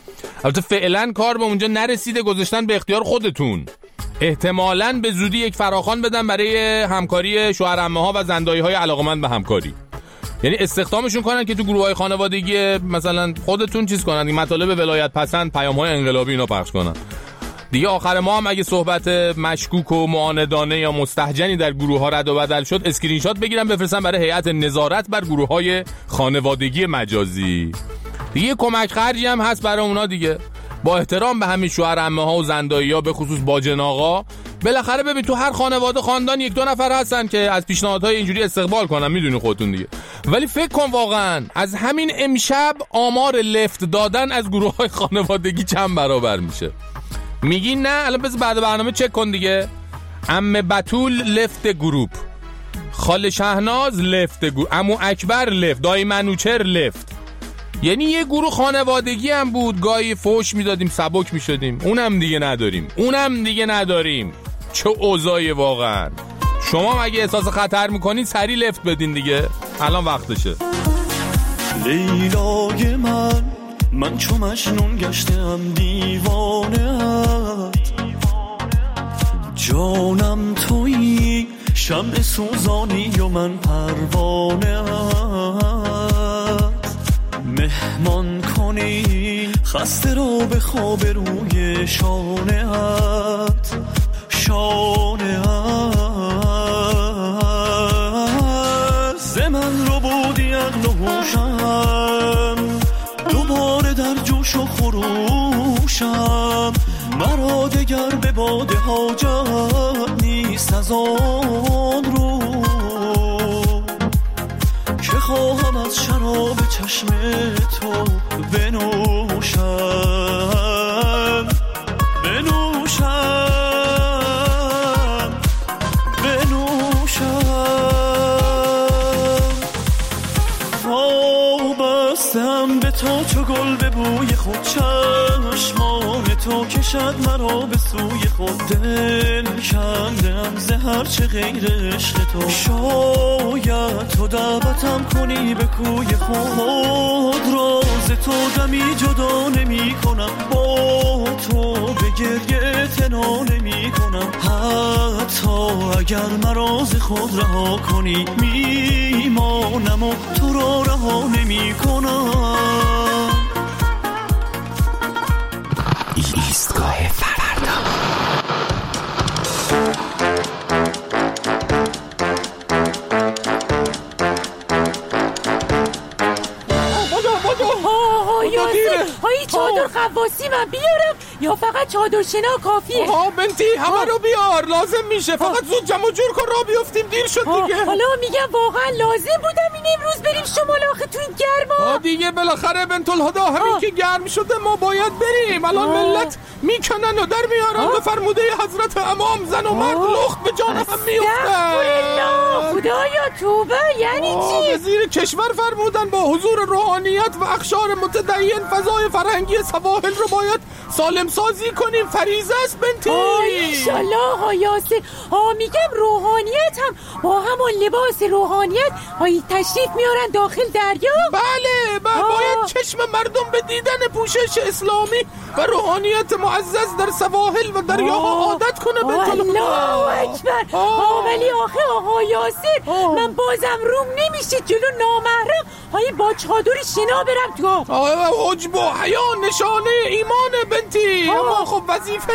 Speaker 2: البته فعلا کار به اونجا نرسیده، گذاشتن به اختیار خودتون. احتمالاً به زودی یک فراخوان بدن برای همکاری شوهر عمه‌ها و زندایی‌های علاقه‌مند به همکاری. یعنی استخدامشون کنن که تو گروه‌های خانوادگی مثلا خودتون چیز کنن، این مطالب ولایت پسند، پیام‌های انقلابی اینا پخش کنن. دیگه آخر ما هم اگه صحبت مشکوک و معاندانه یا مستهجنی در گروه‌ها رد و بدل شد، اسکرین شات بگیرن بفرستن برای هیئت نظارت بر گروه‌های خانوادگی مجازی. دیگه کمک خرجی هم هست برای اونا دیگه. با احترام به همین شوهر عمه‌ها و زندایی‌ها، به خصوص باجن آقا، بالاخره ببین تو هر خانواده خاندان یک دو نفر هستن که از پیشنهادهای اینجوری استقبال کنن، میدونی خودتون دیگه. ولی فکر کن واقعا از همین امشب آمار لفت دادن از گروه‌های خانوادگی چند برابر میشه. میگی نه؟ الان بذار بعد برنامه چک کن دیگه. عمه بتول لفت گروپ، خاله شهناز لفت گروپ، عمو اکبر لفت، دایی منوچر لفت. یعنی یه گروه خانوادگی هم بود، گاهی فوش میدادیم سبک میشدیم. اونم دیگه نداریم، اونم دیگه نداریم. چه اوضاعی واقعا. شما اگه احساس خطر میکنید سری لفت بدین دیگه، الان وقتشه.
Speaker 5: لیلای من، من چو مجنون گشتم دیوانه‌ات، جانم تویی شمع سوزانی و من پروانه‌ات، مهمان کنی خسته رو به خواب روی شانه‌ات، شانه‌ات ز من رو بودی عقل و هوشم، دوباره در جوش و خروشم، مرا دگر به باد حاجت نیست از آن رو که خواهم از شراب چشم تو بنوشم، بنوشم، بنوشم. وابستم به تو چو گل به بوی خود، چشمان تو کشد مرا به سوی خود، دل کندم ز هرچه غیر عشق تو، شاید تو دعوتم کنی به کوی خود، راز تو دمی جدا نمی کنم، با تو به گریه اعتنا نمی کنم، حتی اگر مراز خود رها کنی میمانم و تو را رها نمی کنم.
Speaker 2: ایستگاه فردا.
Speaker 6: هایی چادر قواسی من بیارم یا فقط چادر شنا کافیه؟
Speaker 2: آها بنتی همه رو بیار، لازم میشه. فقط زود جمع جور کن را بیافتیم، دیر شد دیگه.
Speaker 6: حالا میگم واقعا لازم بودم این امروز بریم شمال آخه تو این گرما
Speaker 2: دیگه. بالاخره بنت الهدا همین که گرم شده ما باید بریم. الان ملت میکنن و در میارن به فرموده حضرت امام، زن و مرد لخت به جان هم میفتن.
Speaker 6: خدایا توبه. یعنی چی؟
Speaker 2: به زیر کشور فرمودن با حضور روحانیت و اخشار متدین فضای فرهنگی سواحل رو باید سالم سازی کنیم. فریضه است بنتی.
Speaker 6: انشالله ها یاسر. ها میگم روحانیت هم با همون لباس روحانیت هایی تشریف میارن داخل دریا.
Speaker 2: بله بله، باید چشم مردم به دیدن پوشش اسلامی و روحانیت معزز در سواحل و دریاها عادت کنه. بنت
Speaker 6: الله اکبر. ها ولی آخه آقا یاسر آه. من بازم روم نمیشه جلو نامحرم های با چادر شنا برم تو.
Speaker 2: حجب و حیا نشانه ایمان بنتی، اما خب وظیفه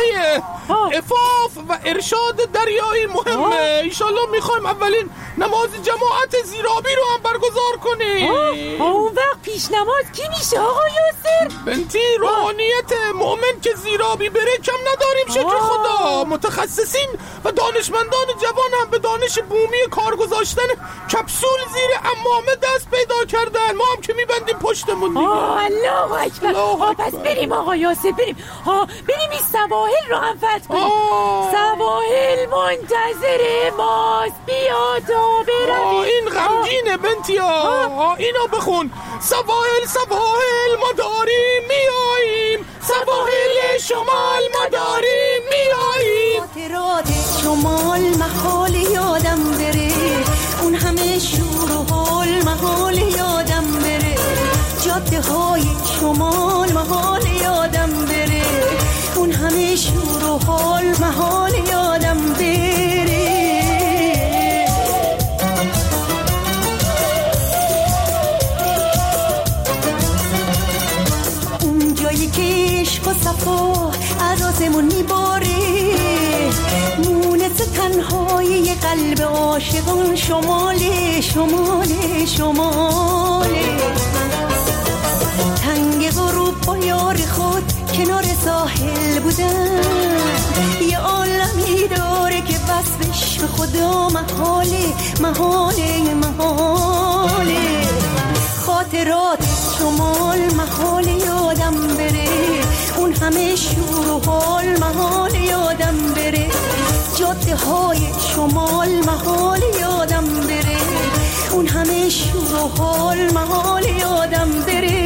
Speaker 2: عفاف و ارشاد دریایی مهمه. ایشالله میخوایم اولین نماز جماعت زیرابی رو هم برگزار کنیم.
Speaker 6: اون وقت پیش نماز کی میشه آقا یاسر؟
Speaker 2: بنتی روحانیت مؤمن که زیرابی بره کم نداریم شکر خدا. متخصصین و دانشمندان جوان هم به دانش بومی کار گذاشتن کپسول زیر عمامه دست پیدا کردن. ما هم که میبندیم پشتمون دیگه.
Speaker 6: الله اکبر. پس بریم آقا یاسر، بریم ها بریم این سواحل رو هم فتح کنیم. سواحل منتظر ماست، بیا تا برویم.
Speaker 2: این غمگینه بنتی ها. اینو بخون. سواحل سواحل ما داریم میاییم، سواحل شمال ما داریم میاییم.
Speaker 12: خاطرات شمال محال یادم بره، اون همه شور و حال محال یادم بره، جاده های شمال محال یادم بره. شور و حال محال یادم بره. اون جایی که عشق و صفا از آسمون میباره، مونس تنهای قلب عاشقان شماله شماله شماله. تنگ غروب با یار خود کنار ساحل بودن، یه عالمی داره که وصفش به خدا محاله محاله محاله. خاطرات شمال محال یادم بره، اون همه شور و حال محال یادم بره. جاده های شمال محال یادم بره، اون همه شور و حال محال یادم بره.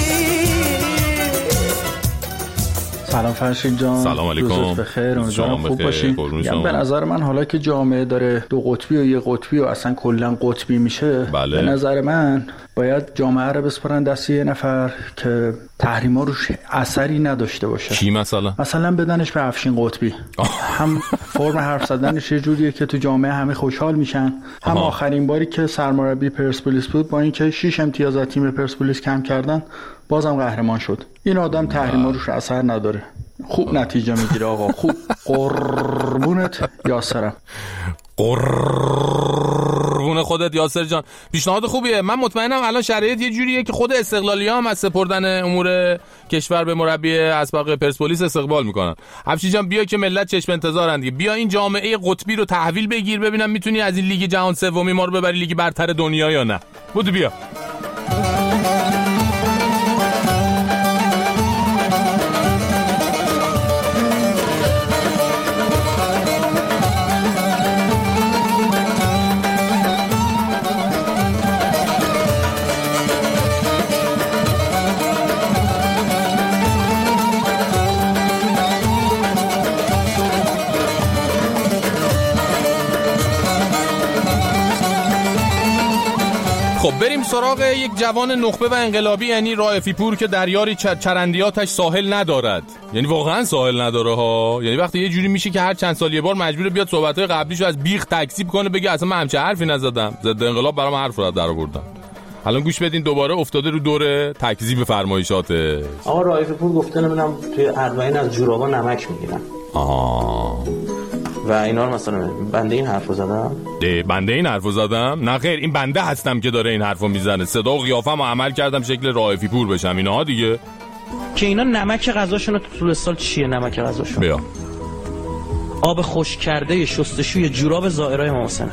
Speaker 13: سلام فرشید جان.
Speaker 2: سلام علیکم.
Speaker 13: روزت بخیر، امیدوارم خوب باشی. به نظر من حالا که جامعه داره دو قطبی و یه قطبی و اصلا کلا قطبی میشه،
Speaker 2: بله.
Speaker 13: به نظر من باید جامعه رو بسپارن دست یه نفر که تحریما روش اثری نداشته باشه.
Speaker 2: کی مثلا؟
Speaker 13: مثلا بدنش به افشین قطبی. هم فرم حرف زدنش یه جوریه که تو جامعه همه خوشحال میشن، هم آها. آخرین باری که سرمربی پرسپولیس بود با اینکه شش امتیاز از تیم پرسپولیس کم کردن بازم قهرمان شد. این آدم تحریما روش اثر نداره، خوب نتیجه میگیره آقا، خوب. قربونت یاسرم.
Speaker 2: قربون خودت یاسر جان، پیشنهاد خوبیه. من مطمئنم الان شرایط یه جوریه که خود استقلالی‌ها هم از سپردن امور کشور به مربی اسبق پرسپولیس استقبال میکنن. افشین جان بیا که ملت چشم انتظارن دیگه، بیا این جامعه قطبی رو تحویل بگیر، ببینم میتونی از این لیگ جهان سومی ما رو ببری لیگ برتر دنیا یا نه. بودو بیا. خب بریم سراغ یک جوان نخبه و انقلابی، یعنی رائفی پور که در یاری چرندیاتش ساحل ندارد. یعنی واقعا ساحل نداره ها. یعنی وقتی یه جوری میشه که هر چند سال یه بار مجبور بیاد صحبت‌های قبلیشو از بیخ تکذیب کنه، بگه اصلا من همچه حرفی نزدم، ضد انقلاب برام حرف رو در آوردم. الان گوش بدین، دوباره افتاده رو دور تکذیب فرمایشاته.
Speaker 14: آقا رائفی پور گفته نمیدونم توی اربعین از جورابا نمک میگیرن.
Speaker 2: آها.
Speaker 14: و اینا رو مثلا بنده این حرفو زدم؟
Speaker 2: ده بنده این حرفو زدم؟ نه خیر، این بنده هستم که داره این حرفو میزنه. صدا و قیافم رو عمل کردم شکل رائفی پور بشم. اینا دیگه
Speaker 14: که اینا نمک غذاشون تو طول سال چیه؟ نمک غذاشون
Speaker 2: بیا
Speaker 14: آب خشک کرده شستشوی جوراب زائرای امام حسین.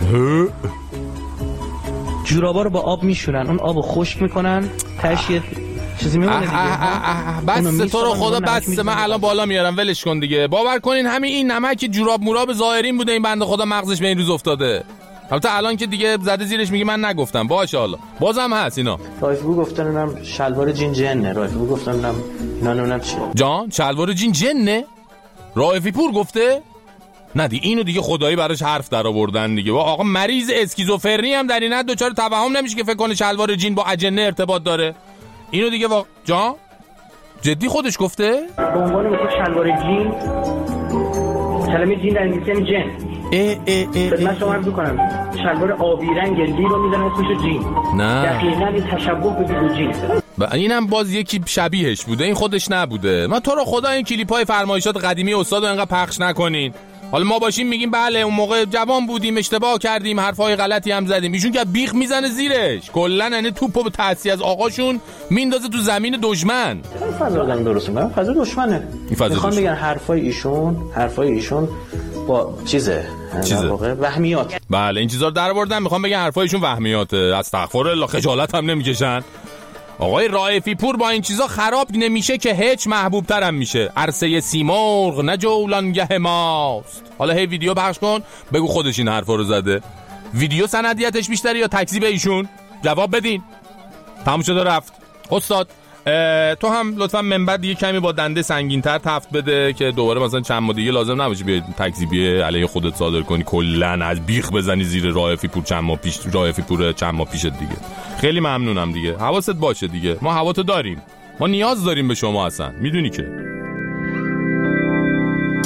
Speaker 14: جورابا رو با آب میشورن، اون آبو خشک میکنن، تاش یه چیزی میمونه دیگه.
Speaker 2: بس تو رو خدا بس، من الان بالا میارم، ولش کن دیگه. باور کنین همین این نمک جوراب مراب زائرین بوده، این بنده خدا مغزش به این روز افتاده. البته الان که دیگه زده زیرش میگه من نگفتم، باشه حالا بازم هست اینا.
Speaker 14: رایفو گفتنم شلوار جین جنه، رایفو گفتنم اینا نمیدونم چیه.
Speaker 2: جان شلوار جین جنه؟ رائفی پور گفته؟ نه دی اینو دیگه خدایی براش حرف در آوردن دیگه. با آقا مریض اسکیزوفرنی هم در این حد دچار توهم نمیشه که فکر کنه شلوار جین با اجنه ارتباط داره. اینو دیگه واقعا جان جدی خودش گفته؟
Speaker 14: به عنوان میگه شلوار جین، کلمه جین در انگلیسی یعنی جن.
Speaker 2: اه اه اه
Speaker 14: من شما عرض می‌کنم شلوار آبی رنگ لی رو میزنه اسمش جین.
Speaker 2: نه
Speaker 14: دقیقاً این تشبوه به جین.
Speaker 2: و اینم باز یکی شبیهش بوده، این خودش نبوده. ما تو رو خدا این کلیپ‌های فرمایشات قدیمی استادو انقدر پخش نکنین. حالا ما باشیم میگیم بله اون موقع جوان بودیم، اشتباه کردیم، حرفای غلطی هم زدیم. ایشون که بیخ میزنه زیرش، کلا یعنی توپو به تأسیس از آقاشون میندازه تو زمین دشمن.
Speaker 14: فضا دادن درست میگم، فضا دشمنه. میخوام بگن حرفای ایشون، حرفای ایشون با چیزه در واقع وهمیات.
Speaker 2: بله این چیزا رو درآوردن، میخوام بگن حرفای ایشون وهمیاته. استغفرالله، خجالت هم نمیکشن. آقای رائفی پور با این چیزا خراب نمیشه که هیچ محبوب ترم میشه. عرصه سیمرغ نه جولانگه ماست. حالا هی ویدیو پخش کن بگو خودش این حرفا رو زده. ویدیو سندیتش بیشتره یا تکذیب ایشون؟ جواب بدین. تموم شده رفت. استاد تو هم لطفا منبر دیگه کمی با دنده سنگین‌تر تفت بده که دوباره مثلا چند ماه دیگه لازم نباشه بیای تکذیبی علیه خودت صادر کنی، کلا از بیخ بزنی زیر رائفی پور چند ماه پیش، رائفی پور چند ماه پیشت دیگه. خیلی ممنونم دیگه، حواست باشه دیگه، ما هواتو داریم، ما نیاز داریم به شما، اصلا میدونی که.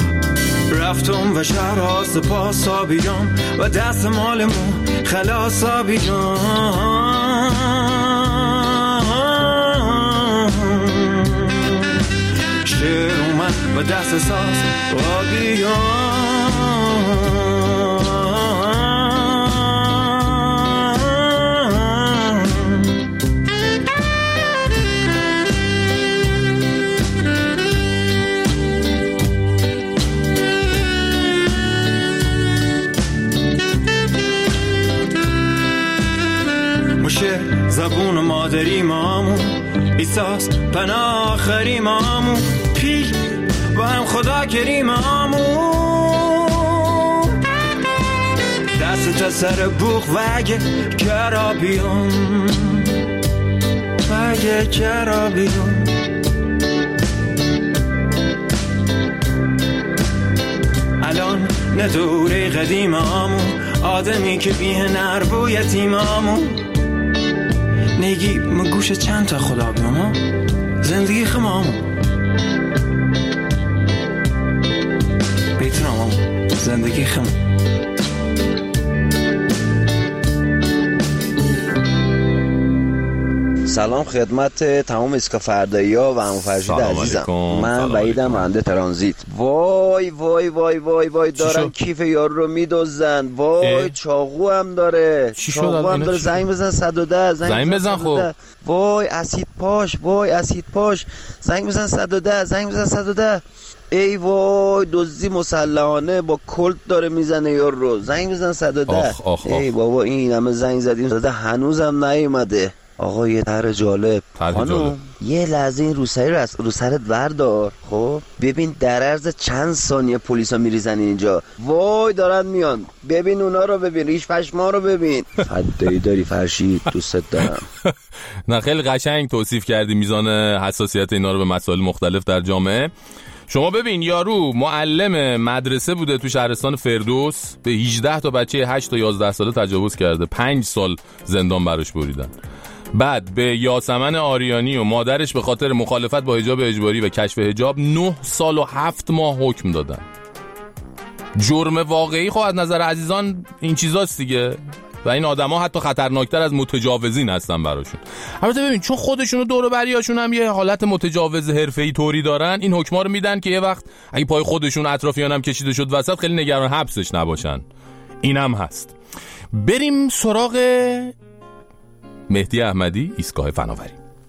Speaker 5: رفتم و شهر ها سپاس بیام و دست مالمون خلاص بیام. شعر اومد و دست ساز بیام. زبون مادری مامون ایساس پناه آخری مامون پی با هم خدا کریم مامون دست تا سر بوخ و اگه کرا بیام و اگه کرا بیام الان ندوره قدیم مامون آدمی که بیه نربو یتیم مامون نگی من گوش چند تا خدا بیام زندگی خمامو بیترامو زندگی خم.
Speaker 15: سلام خدمت تمام اسکا فردایی‌ها و عمو فرشید عزیزم. من وحیدم راننده ترانزیت. وای وای وای وای وای دارن کیف یارو رو میدوزن. وای چاقو هم داره. چاقو هم داره. زنگ بزن صد و ده.
Speaker 2: زنگ بزن خب.
Speaker 15: وای اسید پاش. وای اسید پاش. زنگ بزن صد و ده. زنگ بزن صد و ده. ای وای دزدی مسلحانه با کلت داره میزنه یارو رو. زنگ بزن صد و ده. ای بابا این همه زنگ زدیم صد و ده هنوزم نیومده. آقا یه طرح جالب. خانم یه لحظه این روسری رو از رو سرت بردار خب ببین در عرض چند ثانیه پلیسا میریزن اینجا. وای دارن میان. ببین اونا رو ببین ریش پشما رو ببین. حدی داری فرشید دوست دارم.
Speaker 2: نه خیلی قشنگ توصیف کردی میزان حساسیت اینا رو به مسائل مختلف در جامعه. شما ببین یارو معلم مدرسه بوده تو شهرستان فردوس به هجده تا بچه هشت تا یازده ساله تجاوز کرده. پنج سال زندان براش بریدن. بعد به یاسمن آریانی و مادرش به خاطر مخالفت با حجاب اجباری و کشف حجاب نه سال و هفت ماه حکم دادن. جرم واقعی خب از نظر عزیزان این چیزاست دیگه و این آدما حتی خطرناکتر از متجاوزین هستن براشون. البته ببین چون خودشونو دور و بریاشون هم یه حالت متجاوز حرفه‌ای طوری دارن این حکما رو میدن که یه وقت اگه پای خودشون اطرافیان هم کشیده شد وسط خیلی نگران حبسش نباشن. اینم هست. بریم سراغ مهدی احمدی ایستگاه فناوری.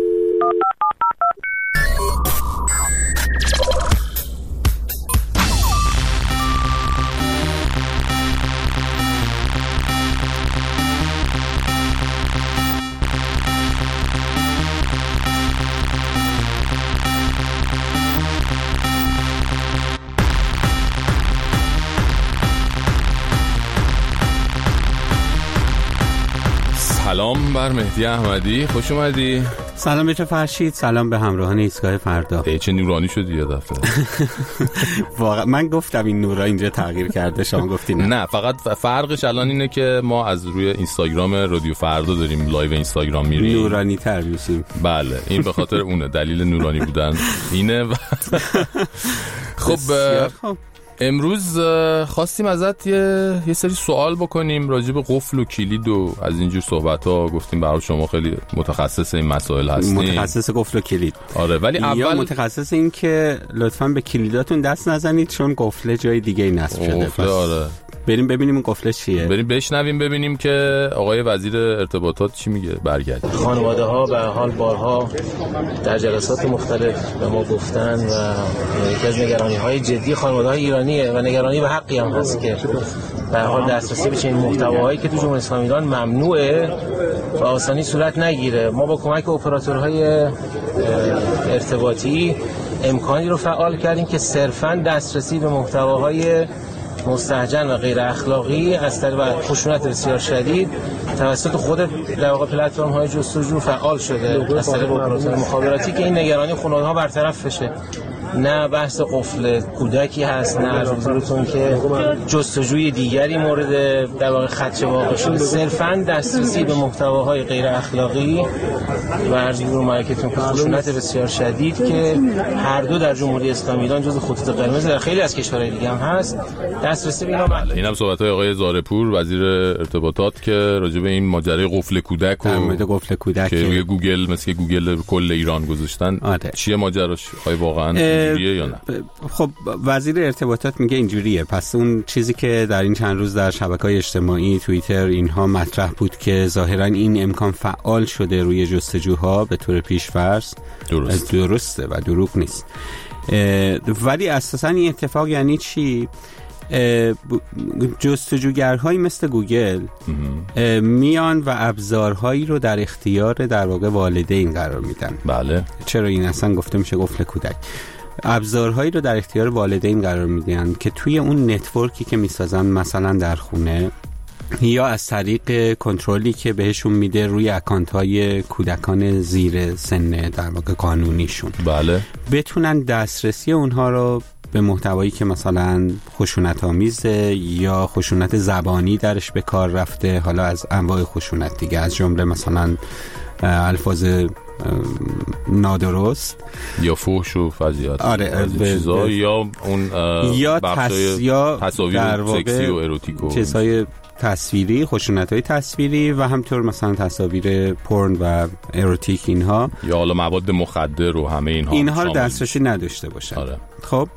Speaker 2: سلام بر مهدی احمدی، خوش اومدی.
Speaker 16: سلام به تو فرشید، سلام به همراهان ایستگاه فردا.
Speaker 2: ای چه نورانی شدی یه دفعه.
Speaker 16: واقعا من گفتم این نورا اینجا تغییر کرده، شما گفتین نه.
Speaker 2: نه فقط فرقش الان اینه که ما از روی اینستاگرام رادیو فردا داریم لایو اینستاگرام میریم،
Speaker 16: نورانی تر میشیم.
Speaker 2: بله این به خاطر اونه، دلیل نورانی بودن اینه. و خب امروز خواستیم ازت یه, یه سری سوال بکنیم راجع به قفل و کلید و از اینجور صحبت ها. گفتیم برای شما خیلی متخصص این مسائل هستیم.
Speaker 16: متخصص قفل و کلید.
Speaker 2: آره ولی اول
Speaker 16: یا متخصص این که لطفاً به کلیداتون دست نزنید چون قفل جای دیگه نصب شده.
Speaker 2: قفل آره.
Speaker 16: بریم ببینیم این قفل چیه.
Speaker 2: بریم بشنویم ببینیم که آقای وزیر ارتباطات چی میگه. برگردیم.
Speaker 14: خانواده ها به حال بارها در جلسات مختلف به ما گفتن و یکی از نگرانی های جدی خانواده های ایرانیه و نگرانی به حقی هم هست که به حال دسترسی به چنین محتواهایی که تو جمهوری اسلامی ایران ممنوعه و آسانی صورت نگیره. ما با کمک اپراتورهای ارتباطی امکانی رو فعال کردیم که صرفاً دسترسی به محتواهای مستهجن و غیر اخلاقی از طریق و خشونت بسیار شدید توسط خود در واقع پلتفرم های جستجو فعال شده از طریق اپراتور مخابراتی که این نگرانی خانواده‌ها برطرف بشه. نه بحث قفل کودکی هست، نه حضورتون که جستجوی دیگری مورد در واقع خدشه واقع شده، صرفاً دسترسی به محتواهای غیر اخلاقی و عرض رو مارکتینگ خشونت بسیار شدید که هر دو در جمهوری اسلامی ایران جزو خطوط قرمز، در خیلی از کشورهای دیگه هم هست دسترسی به اینا.
Speaker 2: اینم صحبت‌های آقای زارپور وزیر ارتباطات که راجع به این ماجرای قفل کودک و
Speaker 16: قفل کودک
Speaker 2: که روی گوگل مثل گوگل کل ایران گذاشتن.
Speaker 16: آره.
Speaker 2: چیه ماجراش؟ آیا واقعا اینجوریه یا نه؟
Speaker 16: خب وزیر ارتباطات میگه اینجوریه. پس اون چیزی که در این چند روز در شبکه‌های اجتماعی توییتر اینها مطرح بود که ظاهرا این امکان فعال شده روی جستجوها به طور پیش‌فرض درست. درسته و دروغ نیست. ولی اساسا این اتفاق یعنی چی؟ جستجوگرهایی مثل گوگل میان و ابزارهایی رو در اختیار در واقع والدین قرار میدن.
Speaker 2: بله.
Speaker 16: چرا این اصلا گفته میشه قفل کودک؟ ابزارهایی رو در اختیار والدین قرار میدن که توی اون نتورکی که میسازن مثلا در خونه یا از طریق کنترلی که بهشون میده روی اکانت‌های کودکان زیر سن در واقع قانونیشون،
Speaker 2: بله،
Speaker 16: بتونن دسترسی اونها رو به محتوایی که مثلا خشونت‌آمیزه یا خشونت زبانی درش به کار رفته، حالا از انواع خشونت دیگه، از جمله مثلا الفاظ نادرست
Speaker 2: یا فحش و فضیحت،
Speaker 16: آره،
Speaker 2: چیزا، یا اون
Speaker 16: یا تس... یا
Speaker 2: تصاویر سکسی و اروتیک و
Speaker 16: چیزهای تصویری، خشونت‌های تصویری و همطور مثلا تصاویر پورن و اروتیک، اینها
Speaker 2: یا حالا مواد مخدر و همه اینها
Speaker 16: اینها رو دسترسی نداشته باشن.
Speaker 2: آره.
Speaker 16: خب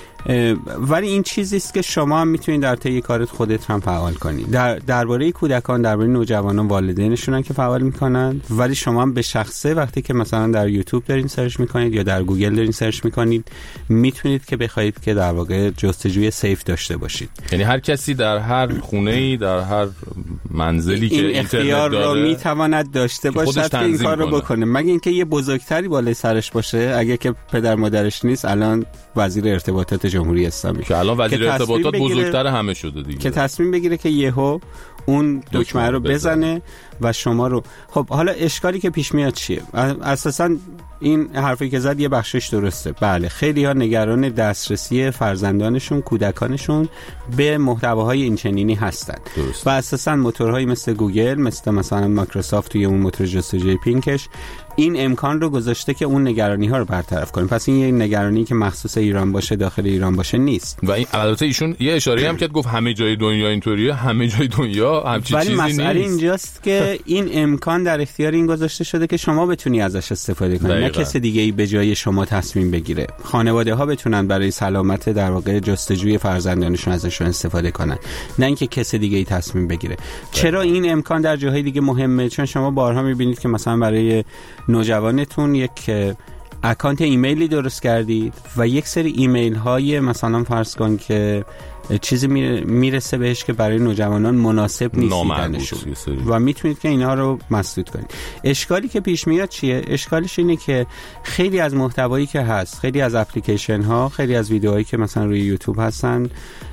Speaker 16: ولی این چیزی است که شما هم میتونید در طی کارت خودت هم فعال کنید. در درباره کودکان، درباره نوجوانان، والدینشونن که فعال میکنن، ولی شما هم به شخصه وقتی که مثلا در یوتیوب دارین سرچ میکنید یا در گوگل دارین سرچ میکنید، میتونید که بخواید که در واقع جستجوی سیف داشته باشید.
Speaker 2: یعنی هر کسی در هر خونه‌ای، در هر منزلی که
Speaker 16: این اختیار رو میتواند داشته باشه که این کار رو بکنه، مگه اینکه یه بزرگتری بالای سرش باشه. اگه که پدر مادرش نیست، الان وزیر ارتباطات جمهوری اسلامی
Speaker 2: که الان وزیر ارتباطات بزرگتر همه شده دیگه،
Speaker 16: که تصمیم بگیره که یهو اون دکمه رو بزنه و شما رو. خب حالا اشکالی که پیش میاد چیه؟ اساساً این حرفی که زد یه بخشش درسته. بله، خیلی ها نگران دسترسی فرزندانشون، کودکانشون به محتواهای اینچنینی هستن
Speaker 2: درست.
Speaker 16: و اساساً موتورهایی مثل گوگل، مثل مثلا مایکروسافت توی اون موتور جستجوی پینکش این امکان رو گذاشته که اون نگرانی ها رو برطرف کنیم. پس این یه نگرانی که مخصوص ایران باشه، داخل ایران باشه نیست.
Speaker 2: و این البته ایشون یه اشاره هم کرد، گفت همه جای دنیا اینطوریه، همه جای دنیا همچین چیزی نیست.
Speaker 16: ولی مسئله اینجاست که این امکان در اختیار این گذاشته شده که شما بتونی ازش استفاده کنی، نه کسی دیگه ای به جای شما تصمیم بگیره. خانواده ها بتونن برای سلامت در واقع جستجوی فرزندانشون ازشون استفاده کنن، نه اینکه کسی دیگه ای تصمیم بگیره. چرا این امکان در جاهای دیگه مهمه؟ چون شما بارها میبینید که مثلا برای نوجوانتون یک اکانت ایمیلی درست کردید و یک سری ایمیل های مثلا فرض کن که چیزی میرسه بهش که برای نوجوانان مناسب نیست دیدنشون و میتونید که اینها رو مسدود کنید. اشکالی که پیش میاد چیه؟ اشکالش اینه که خیلی از محتوایی که هست، خیلی از اپلیکیشن ها، خیلی از ویدیوهایی که مثلا روی یوتیوب هستن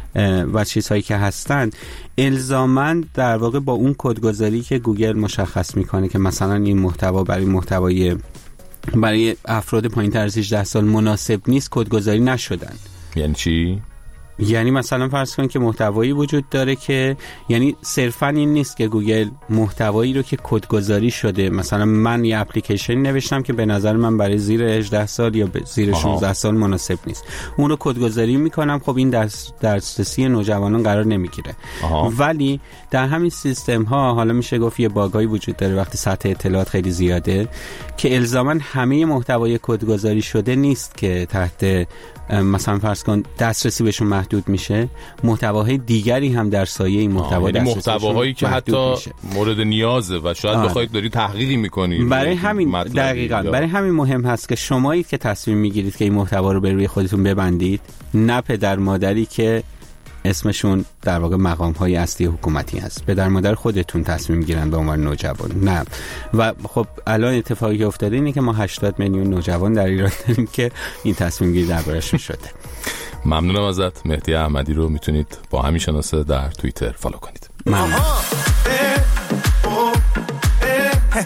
Speaker 16: و چیزهایی که هستن، الزاماً در واقع با اون کدگذاری که گوگل مشخص میکنه که مثلا این محتوا برای محتوای برای افراد پایین‌تر از هجده سال مناسب نیست، کدگذاری نشدن.
Speaker 2: یعنی چی؟
Speaker 16: یعنی مثلا فرض کن که محتوایی وجود داره که یعنی صرفا این نیست که گوگل محتوایی رو که کدگذاری شده، مثلا من یه اپلیکیشن نوشتم که به نظر من برای زیر هجده سال یا زیر شانزده سال مناسب نیست، اون رو کدگذاری میکنم، خب این در دسترسی نوجوانان قرار نمیگیره. ولی در همین سیستم ها حالا میشه گفت یه باگایی وجود داره وقتی سطح اطلاعات خیلی زیاده که الزاما همه محتوای کدگذاری شده نیست که تحت مثلا فرض کن دسترسی بهشون محدود میشه، محتواهای دیگری هم در سایه این محتوا
Speaker 2: یعنی محتواهایی که حتی میشه. مورد نیازه و شاید آه. بخواید داری تحقیقی میکنید.
Speaker 16: برای همین دقیقاً برای همین مهم هست که شمایید که تصمیم میگیرید که این محتوا رو به روی خودتون ببندید، نه پدر مادری که اسمشون در واقع مقام‌های اصلی حکومتی هست. پدر مادر خودتون تصمیم میگیرن به عنوان نوجوان، نه. و خب الان اتفاقی که افتاده اینه که ما هشتاد میلیون نوجوان در ایران داریم که این تصمیم گیری دربارشون شده.
Speaker 2: ممنونم ازت. مهدی احمدی رو میتونید با همین شناسه در توییتر فالو کنید.
Speaker 16: ممنون.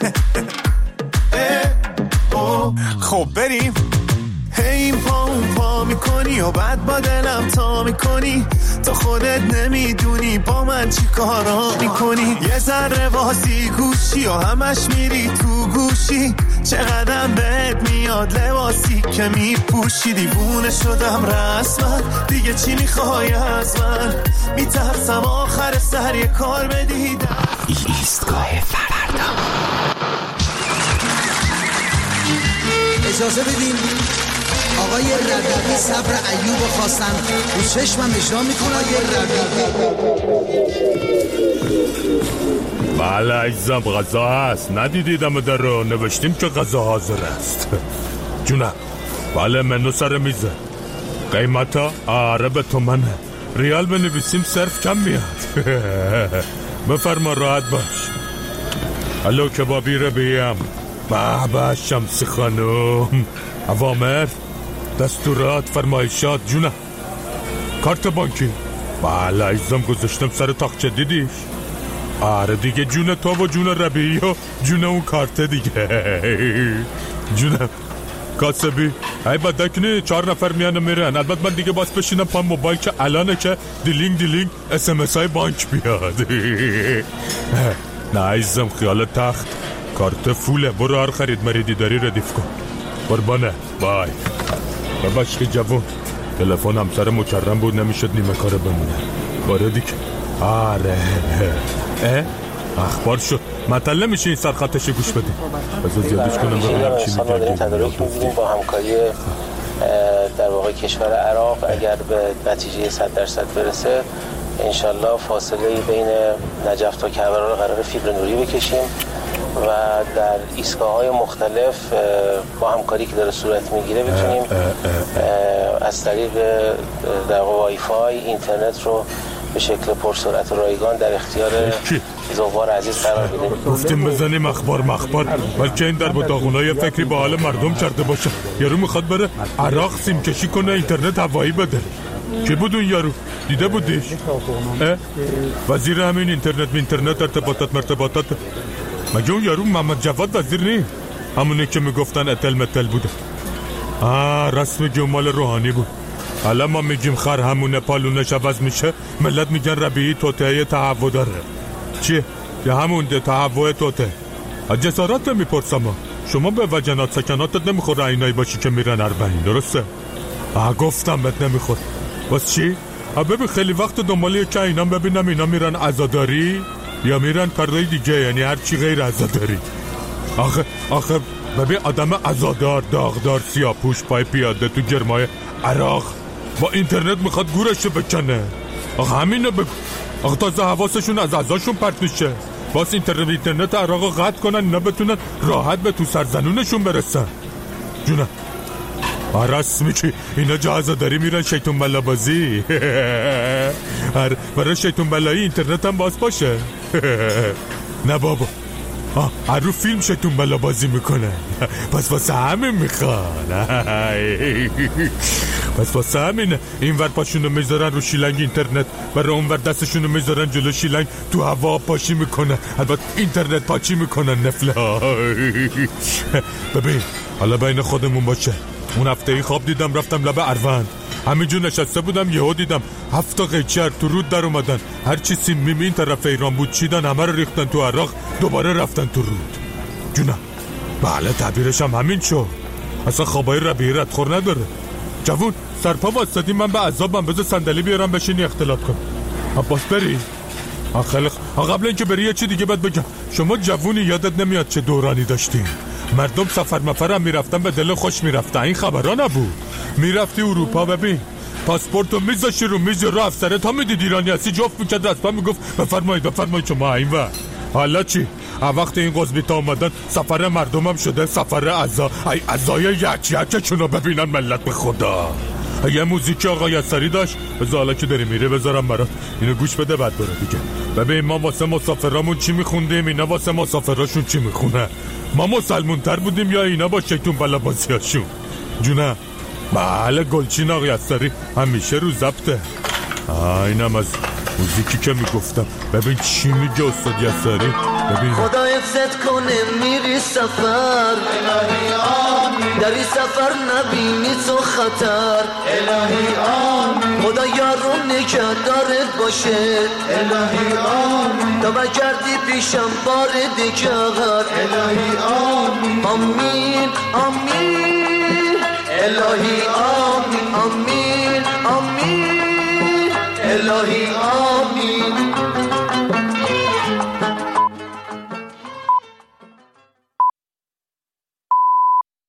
Speaker 5: خب بریم. Hey pom pom میکنی و بعد با دلم تا میکنی، تو خودت نمیدونی با من چی کارا میکنی. یه ذره واسه گوشی و همش میری تو گوشی، چقدر بهت میاد لباسی که میپوشی. دیوونه شدم رسما، دیگه چی میخوای از من؟ میترسم آخر سر یه کار بدیدم.
Speaker 17: ایستگاه فردا.
Speaker 18: اجازه بدین آقای ربیعی صبر ایوب خواستن رو چشمم اجرا میکنه. آقای ربیعی
Speaker 2: بله عزیزم غذا هست، ندیدیدم در رو نوشتیم که غذا حاضر است. جونم بله منو سر میزه، قیمتا آره به تومنه، ریال بنویسیم صرف کم میاد. بفرما راحت باش. الو کبابی ربیعیم. بابا شمس خانم، اوامر دستورات فرمایشات. جونم کارت بانکی بله عزیزم گذاشتم سر تاقچه، دیدیش؟ آره دیگه جون تو و جون ربیعی و جون اون کارت دیگه. جونم کاسبی ای بدکنی چهار نفر میانه میرن، البته من دیگه باز بشینم پا موبایل که الانه که دیلینگ دیلینگ اس ام اس های بانک بیاد. نه عزیزم خیال تخت، کارت فوله، برو هر خرید مریدی داری ردیف کن. قربانه بای. بباش که جوون تلفن همسر مکرم بود نمیشد نیمه کار بمونه. باره دیگه آره اه اخبار شد مطلع میشه این سرخطش گوش بدیم. بذار زیادش کنم ببینم چی میگه.
Speaker 14: این تدارک می‌بینیم با همکاری در واقع کشور عراق اگر به نتیجه صد درصد برسه انشالله فاصله بین نجف تا کربلا رو قرار فیبر نوری بکشیم و در ایستگاه‌های مختلف با همکاری که داره صورت میگیره بتونیم از طریق در واقع وای فای اینترنت رو به شکل پرسرعت و رایگان در اختیار زوار عزیز قرار بدیم.
Speaker 2: گفتیم بزنیم اخبار مخبار، بلکه این در بطاقونای فکری با حال مردم کرده باشه. یارو میخواد بره عراق سیم کشی کنه اینترنت هوایی بده. کی بود اون یارو؟ دیده بودیش؟ وزیر همین اینترنت اینترنت ارتباطات مرتباطات. مگه اون یارو محمد جواد وزیر نی؟ همونه که میگفتن اتل متل بوده. آه رسم جمال روحانی بود. حالا ما میگیم خر همونه پالونش عوض میشه، ملت میگن ربیعی توطئه تهوع داره. چیه؟ یا همون ده تهوع توطئه. جسارت نمیپرسم ها، شما به وجنات سکناتت نمیخوره اینایی باشی که میرن اربعین، درسته؟ آه گفتم بهت نمیخور. باز چی؟ آه ببین خیلی وقت دنباله که اینام ببینم اینا میرن عزاداری یا میرن کارهای دیگه، یعنی هر چی غیر عزاداری. آخه آخه ببین آدم عزادار داغدار سیاپوش پای پیاده تو گرمای عراق با اینترنت میخواد گورشو بکنه. آخه همینو بگو. آخه تازه حواسشون از عزاشون پرت میشه، باز اینترنت اینترنت عراقو قطع کنن اینا بتونن راحت به تو سرزنونشون برسن. جونم رسمی که اینا جا عزاداری میرن شیطون بلا بازی. برای شیطون بلایی اینترنت هم باز باشه. نه بابا هر رو فیلم شیطون بلا بازی میکنه، پس واسه همین میخوان. پس واسه همینه این ور پاشونو میذارن رو شیلنگ اینترنت، برای اون ور دستشونو میذارن جلو شیلنگ تو هوا پاشی میکنه، البته اینترنت پاچی میکنن نفله ها. ببین حالا بین خودمون باشه، اون هفته ای خواب دیدم رفتم لب اروند، همینجور نشسته بودم یهو دیدم هفت تا قیچر تو رود در اومدن، هر چی سیم میم این طرف ایران بود چیدن همه رو ریختن تو عراق، دوباره رفتن تو رود. جونم بله تعبیرش هم همین شو، اصلا خوابای ربیعی ردخور نداره. جوون سرپا واسدی من به عذابم، بذار صندلی بیارم بشینی اختلاط کن. عباس بری آخه قبل اینکه بری یه چی دیگه بهت بگم، شما جوونی یادت نمیاد چه دورانی داشتین؟ مردم سفر مفرم میرفتن به دل خوش میرفتن، این خبرها نبود. میرفتی اروپا ببین پاسپورتو میذاشی رو میز رو افسره تا میدید ایرانی هستی جفت میکرد رسما میگفت بفرمایید بفرمایید شما این و حالا چی؟ وقتی این قزبیتا اومدن سفر مردمم شده سفر عزا، ای عزای یک یکشونو ببینن ملت به خدا. یه موزیک آقای یساری داشت، بذار حالا که داری میره بذارم برات، اینو گوش بده بعد برو دیگه. ببین ما واسه مسافرامون چی میخوندیم، اینا واسه مسافراشون چی میخونه. ما مسلمون تر بودیم یا اینا با شیطون بلا بازیاشون؟ جونه بله گلچین آقای یساری همیشه رو ضبطه. اینم از موزیکی که میگفتم. ببین چی میگه استاد یساری، ببین
Speaker 5: خدا حفظت کنه میری سفر
Speaker 19: در این سفر نبینی تو خطر. الهی آمین. خدا یار و نگهدارت باشه. الهی آمین. تا بگردی پیشم بار دیگر. الهی آمین. آمین آمین. الهی آمین آمین آمین. الهی